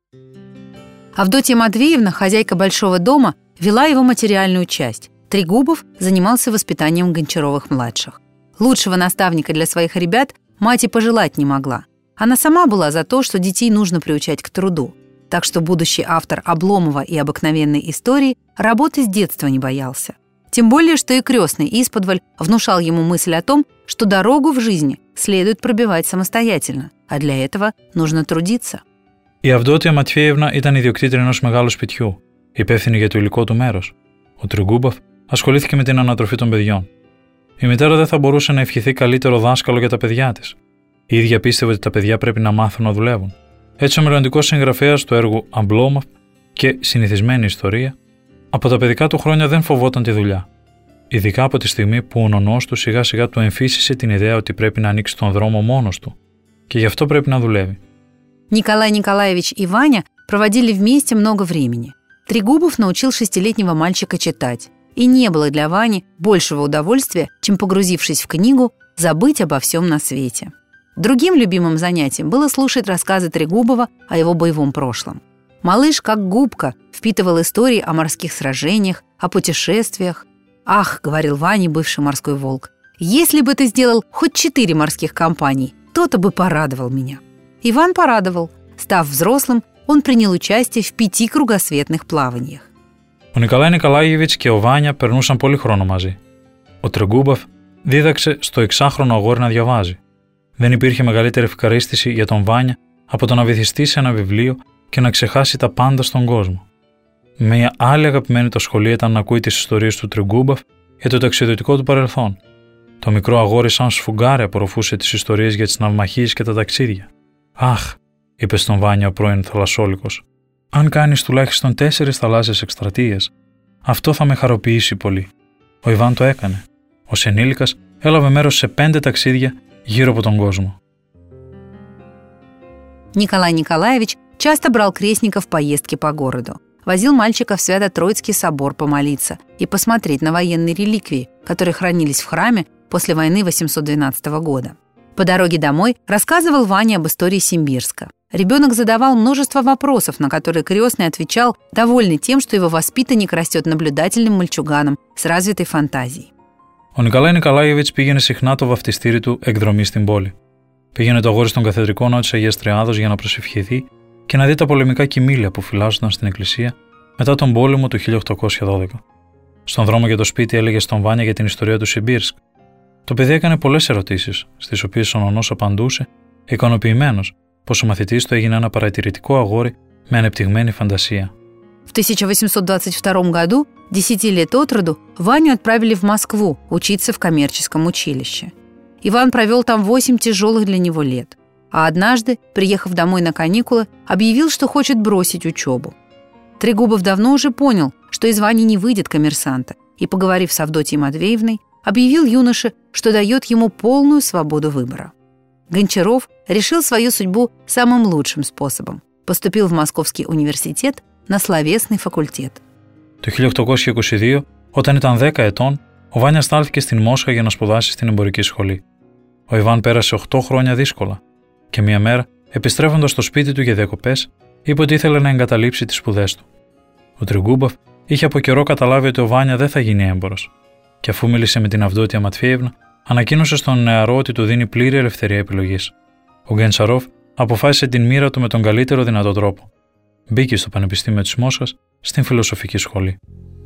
Авдотья Матвеевна, хозяйка большого дома, вела его материальную часть. Трегубов занимался воспитанием Гончаровых-младших. Лучшего наставника для своих ребят мать и пожелать не могла. Она сама была за то, что детей нужно приучать к труду. Так что будущий автор Обломова и обыкновенной истории работы с детства не боялся. Тем более, что и крестный исподволь внушал ему мысль о том, что дорогу в жизни следует пробивать самостоятельно, а для этого нужно трудиться. Η Αυδότια Ματβέιευνα ήταν ιδιοκτήτρια ενός μεγάλου σπιτιού, υπεύθυνη για το υλικό του μέρος. Ο Τρεγκούμποφ ασχολήθηκε με την ανατροφή των παιδιών. Η μητέρα δεν θα μπορούσε να ευχηθεί καλύτερο δάσκαλο για τα παιδιά της. Η ίδια πίστευε ότι τα παιδιά πρέπει να μάθουν να δουλεύουν. Έτσι, ο μελλοντικός συγγραφέας του έργου Αμπλόμοφ και συνηθισμένη ιστορία, από τα παιδικά του χρόνια δεν φοβόταν τη δουλειά. Ειδικά από τη στιγμή που ο νονός του σιγά σιγά του εμφύσισε την ιδέα ότι πρέπει να ανοίξει τον δρόμο μόνος του και γι' αυτό πρέπει να δουλεύει. Николай Николаевич и Ваня проводили вместе много времени. Трегубов научил шестилетнего мальчика читать, и не было для Вани большего удовольствия, чем, погрузившись в книгу, забыть обо всем на свете. Другим любимым занятием было слушать рассказы Трегубова о его боевом прошлом. Малыш, как губка, впитывал истории о морских сражениях, о путешествиях. «Ах, — говорил Ваня, бывший морской волк, — если бы ты сделал хоть четыре морских кампании, то-то бы порадовал меня». Иван порадовал. Став взрослым, он принял участие в пяти кругосветных плаваниях. Ο Νικολάι Νικολάιεβιτς και ο Βάνια περνούσαν πολύ χρόνο μαζί. Ο Τρεγκούμποφ δίδαξε στο εξάχρονο αγόρι να διαβάζει. Δεν υπήρχε μεγαλύτερη ευχαρίστηση για τον Βάνια από το να βυθιστεί σε ένα βιβλίο και να ξεχάσει τα πάντα στον κόσμο. Μια άλλη αγαπημένη του σχολεία ήταν να ακούει τις ιστορίες του Τρεγκούμποφ για το ταξιδιωτικό του παρελθόν. Το μικρό αγόρι, σαν σφουγγάρι, απορροφούσε τις ιστορίες για τις ναυμαχίες και τα ταξίδια. «Αχ», είπε στον Βάνια ο πρώην θαλασσόλικος, «αν κάνεις τουλάχιστον τέσσερις θαλάσσιες εκστρατείες, αυτό θα με χαροποιήσει πολύ». Ο Ιβάν το έκανε. Ως ενήλικας έλαβε μέρος σε πέντε ταξίδια γύρω από τον κόσμο. Николай Николаевич часто брал крестников в поездки по городу. Возил мальчика в Свято-Троицкий собор помолиться и посмотреть на военные реликвии, которые хранились в храме после войны восемьсот двенадцатого года. По дороге домой рассказывал Ване об истории Симбирска. Ребенок задавал множество вопросов, на которые крестный отвечал, довольный тем, что его воспитанник растет наблюдательным мальчуганом с развитой фантазией. Ο Νικολάη Νικολάιεβιτς πήγαινε συχνά το βαφτιστήρι του εκδρομή στην πόλη. Πήγαινε το αγόρι στον καθεδρικό ναό της Αγίας Τριάδος για να προσευχηθεί και να δει τα πολεμικά κοιμήλια που φυλάσσονταν στην εκκλησία μετά τον πόλεμο του χίλια οκτακόσια δώδεκα. Στον δρόμο για το σπίτι έλεγε στον Βάνια για την ιστορία του Σιμπίρσκ. Το παιδί έκανε πολλές ερωτήσεις, στις οποίες ο νονός απαντούσε, ικανοποιημένος πως ο μαθητής του έγινε ένα παρατηρητικό αγόρι με ανεπτυγμένη φαντασία. В тысяча восемьсот двадцать втором году, десяти лет от роду, Ваню отправили в Москву учиться в коммерческом училище. Иван провел там восемь тяжелых для него лет, а однажды, приехав домой на каникулы, объявил, что хочет бросить учебу. Трегубов давно уже понял, что из Вани не выйдет коммерсанта, и, поговорив с Авдотьей Матвеевной, объявил юноше, что дает ему полную свободу выбора. Гончаров решил свою судьбу самым лучшим способом. Поступил в Московский университет на словесный факультет. Το χίλια οκτακόσια είκοσι δύο, όταν ήταν δέκα ετών, ο Βάνιας στάλθηκε στην Μόσχα για να σπουδάσει στην εμπορική σχολή. Ο Ιβάν πέρασε οκτώ χρόνια δύσκολα και μία μέρα, επιστρέφοντας στο σπίτι του για διακοπές, είπε ότι ήθελε να εγκαταλείψει τις σπουδές του. Ο Τριγκούμποφ είχε από καιρό καταλάβει ότι ο Βάνια δεν θα γίνει έμπορος, και αφού μίλησε με την Αυδότια Ματφίευνα, ανακοίνωσε στον νεαρό ότι του δίνει πλήρη ελευθερία επιλογής. Ο Γκεντσαρόφ αποφάσισε την μοίρα του με τον καλύτερο δυνατό τρόπο. Μπήκε στο Πανεπιστήμιο της Μόσχας στην φιλοσοφική σχολή.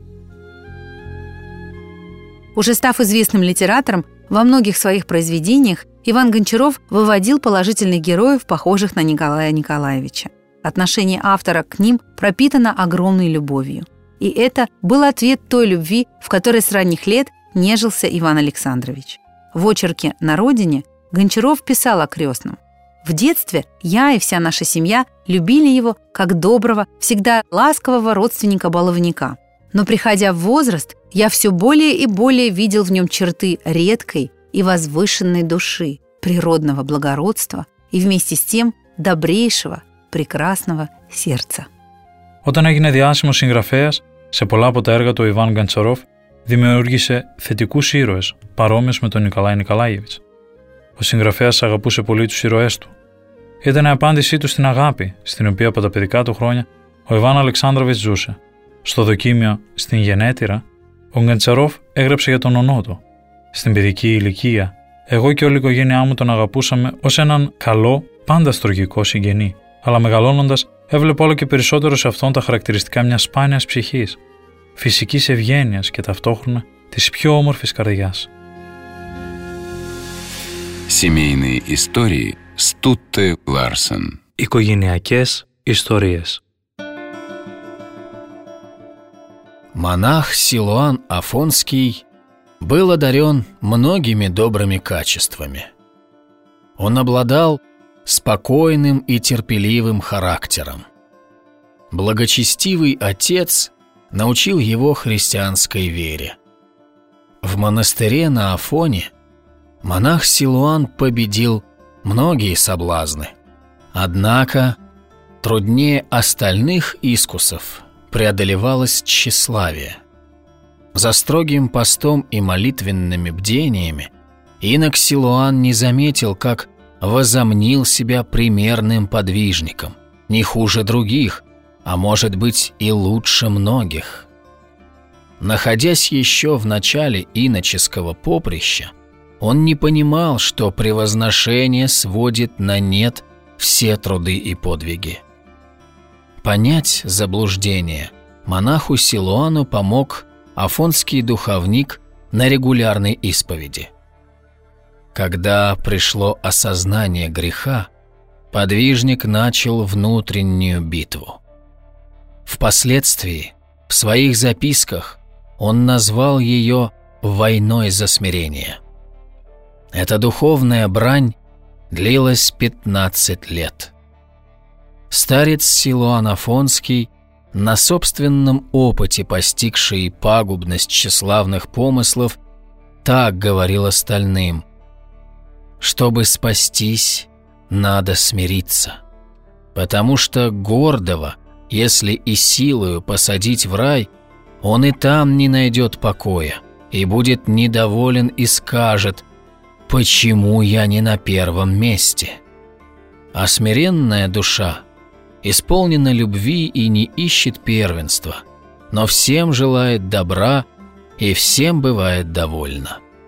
Уже став известным литератором, во многих своих произведениях Иван Гончаров выводил положительных героев, похожих на Николая Николаевича. Отношение автора к ним пропитано огромной любовью. И это был ответ той любви, в которой с ранних лет нежился Иван Александрович. В очерке «На родине» Гончаров писал о крестном. «В детстве я и вся наша семья любили его как доброго, всегда ласкового родственника-баловника. Но, приходя в возраст, я все более и более видел в нем черты редкой и возвышенной души, природного благородства и вместе с тем добрейшего, прекрасного сердца». Όταν έγινε διάσημος συγγραφέας, σε πολλά από τα έργα του Ιβάν Γκαντσαρόφ δημιούργησε θετικούς ήρωες, παρόμοιους με τον Νικολάη Νικολάιεβιτς. Ο συγγραφέας αγαπούσε πολύ τους ήρωές του. Ήταν η απάντησή του στην αγάπη, στην οποία από τα παιδικά του χρόνια ο Ιβάν Αλεξάνδροβιτς ζούσε. Στο δοκίμιο «Στην γενέτειρα», ο Γκαντσαρόφ έγραψε για τον νονό του. Στην παιδική ηλικία, εγώ και όλη η οικογένειά μου τον αγαπούσαμε ως έναν καλό, πάντα στοργικό συγγενή, αλλά μεγαλώνοντας έβλεπε όλο και περισσότερο σε αυτόν τα χαρακτηριστικά μιας σπάνιας ψυχής, φυσικής ευγένειας και ταυτόχρονα της πιο όμορφης καρδιάς. Семейные истории с Тутте Ларсен. Οικογενειακές ιστορίες. Монах Силуан Афонский был одарен многими добрыми качествами. Он обладал спокойным и терпеливым характером. Благочестивый отец научил его христианской вере. В монастыре на Афоне монах Силуан победил многие соблазны. Однако труднее остальных искусов преодолевалось тщеславие. За строгим постом и молитвенными бдениями инок Силуан не заметил, как возомнил себя примерным подвижником, не хуже других, а может быть и лучше многих. Находясь еще в начале иноческого поприща, он не понимал, что превозношение сводит на нет все труды и подвиги. Понять заблуждение монаху Силуану помог афонский духовник на регулярной исповеди. Когда пришло осознание греха, подвижник начал внутреннюю битву. Впоследствии в своих записках он назвал ее «войной за смирение». Эта духовная брань длилась пятнадцать лет. Старец Силуан Афонский, на собственном опыте постигший пагубность тщеславных помыслов, так говорил остальным: «Чтобы спастись, надо смириться, потому что гордого, если и силою посадить в рай, он и там не найдет покоя и будет недоволен и скажет: почему я не на первом месте? А смиренная душа исполнена любви и не ищет первенства, но всем желает добра и всем бывает довольна».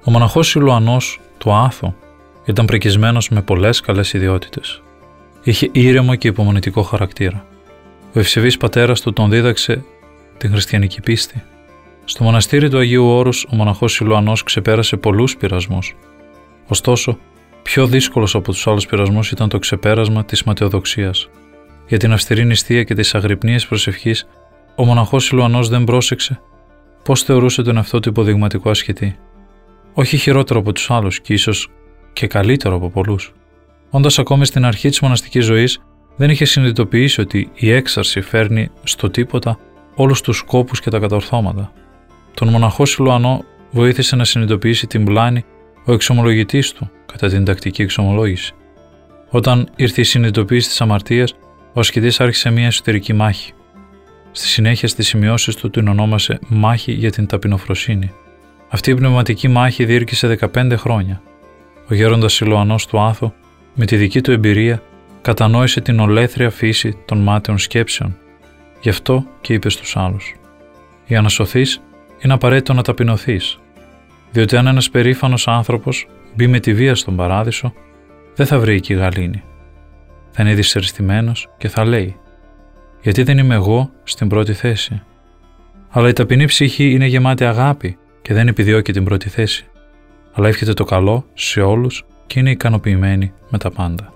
Ο μοναχός Σιλουανός του Άθου ήταν πρικισμένος με πολλές καλές ιδιότητες. Είχε ήρεμο και υπομονητικό χαρακτήρα. Ο ευσεβής πατέρας του τον δίδαξε την χριστιανική πίστη. Στο μοναστήρι του Αγίου Όρους ο μοναχός Σιλουανός ξεπέρασε πολλούς πειρασμούς. Ωστόσο, πιο δύσκολος από τους άλλους πειρασμούς ήταν το ξεπέρασμα της ματαιοδοξίας. Για την αυστηρή νηστεία και τις αγρυπνίες προσευχής, ο μοναχός Σιλουανός δεν πρόσεξε πώς θεωρούσε τον εαυτό του υποδειγματικό ασχετή. Όχι χειρότερο από τους άλλους και ίσως και καλύτερο από πολλούς. Όντας ακόμη στην αρχή της μοναστικής ζωής, δεν είχε συνειδητοποιήσει ότι η έξαρση φέρνει στο τίποτα όλους τους σκόπους και τα κατορθώματα. Τον μοναχό Σιλουανό βοήθησε να συνειδητοποιήσει την πλάνη ο εξομολογητής του κατά την τακτική εξομολόγηση. Όταν ήρθε η συνειδητοποίηση της αμαρτίας, ο ασκητής άρχισε μια εσωτερική μάχη. Στη συνέχεια στις σημειώσεις του την ονόμασε «Μάχη για την ταπεινοφροσύνη». Αυτή η πνευματική μάχη διήρκησε δεκαπέντε χρόνια. Ο γέροντας Σιλουανός του Άθου, με τη δική του εμπειρία, κατανόησε την ολέθρια φύση των μάταιων σκέψεων. Γι' αυτό και είπε στους άλλους: «Για να σωθείς, είναι απαραίτητο να ταπεινωθείς. Διότι αν ένας περήφανος άνθρωπος μπει με τη βία στον παράδεισο, δεν θα βρει εκεί γαλήνη. Θα είναι δυσαρεστημένος και θα λέει: γιατί δεν είμαι εγώ στην πρώτη θέση? Αλλά η ταπεινή ψυχή είναι γεμάτη αγάπη και δεν επιδιώκει την πρώτη θέση, αλλά εύχεται το καλό σε όλους και είναι ικανοποιημένη με τα πάντα».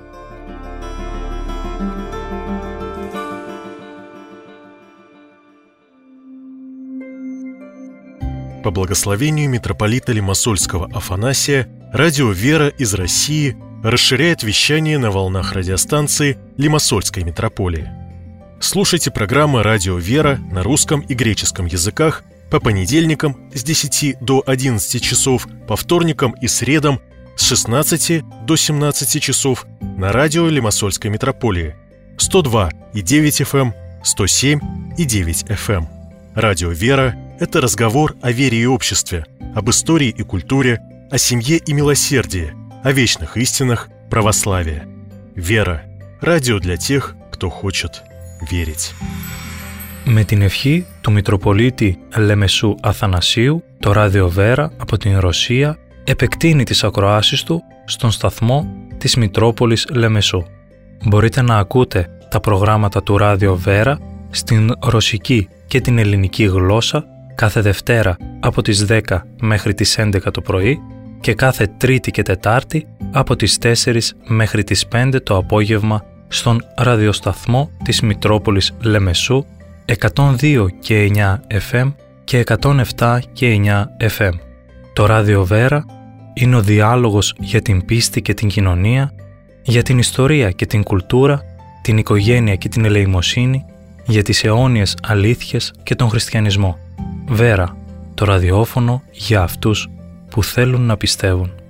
По благословению митрополита Лимассольского Афанасия, радио «Вера» из России расширяет вещание на волнах радиостанции Лимассольской митрополии. Слушайте программы «Радио «Вера» на русском и греческом языках по понедельникам с десяти до одиннадцати часов, по вторникам и средам с шестнадцати до семнадцати часов на радио Лимассольской митрополии сто два и девять эф эм, сто семь и девять эф эм. Радио «Вера» — это разговор о вере и обществе, об истории и культуре, о семье и милосердии, о вечных истинах православия. «Вера» — радио для тех, кто хочет верить. Με την ευχή του Μητροπολίτη Λεμεσού Αθανασίου, το ράδιο Βέρα από την Ρωσία επεκτείνει τις ακροάσεις του στον σταθμό της Μητρόπολης Λεμεσού. Μπορείτε να ακούτε τα προγράμματα του ράδιο Βέρα στην ρωσική και την ελληνική γλώσσα κάθε Δευτέρα από τις δέκα μέχρι τις έντεκα το πρωί και κάθε Τρίτη και Τετάρτη από τις τέσσερις μέχρι τις πέντε το απόγευμα στον ραδιοσταθμό της Μητρόπολης Λεμεσού εκατόν δύο και εννιά εφ εμ και εκατόν επτά και εννιά εφ εμ. Το ράδιο Βέρα είναι ο διάλογος για την πίστη και την κοινωνία, για την ιστορία και την κουλτούρα, την οικογένεια και την ελεημοσύνη, για τις αιώνιες αλήθειες και τον χριστιανισμό. Βέρα, το ραδιόφωνο για αυτούς που θέλουν να πιστεύουν.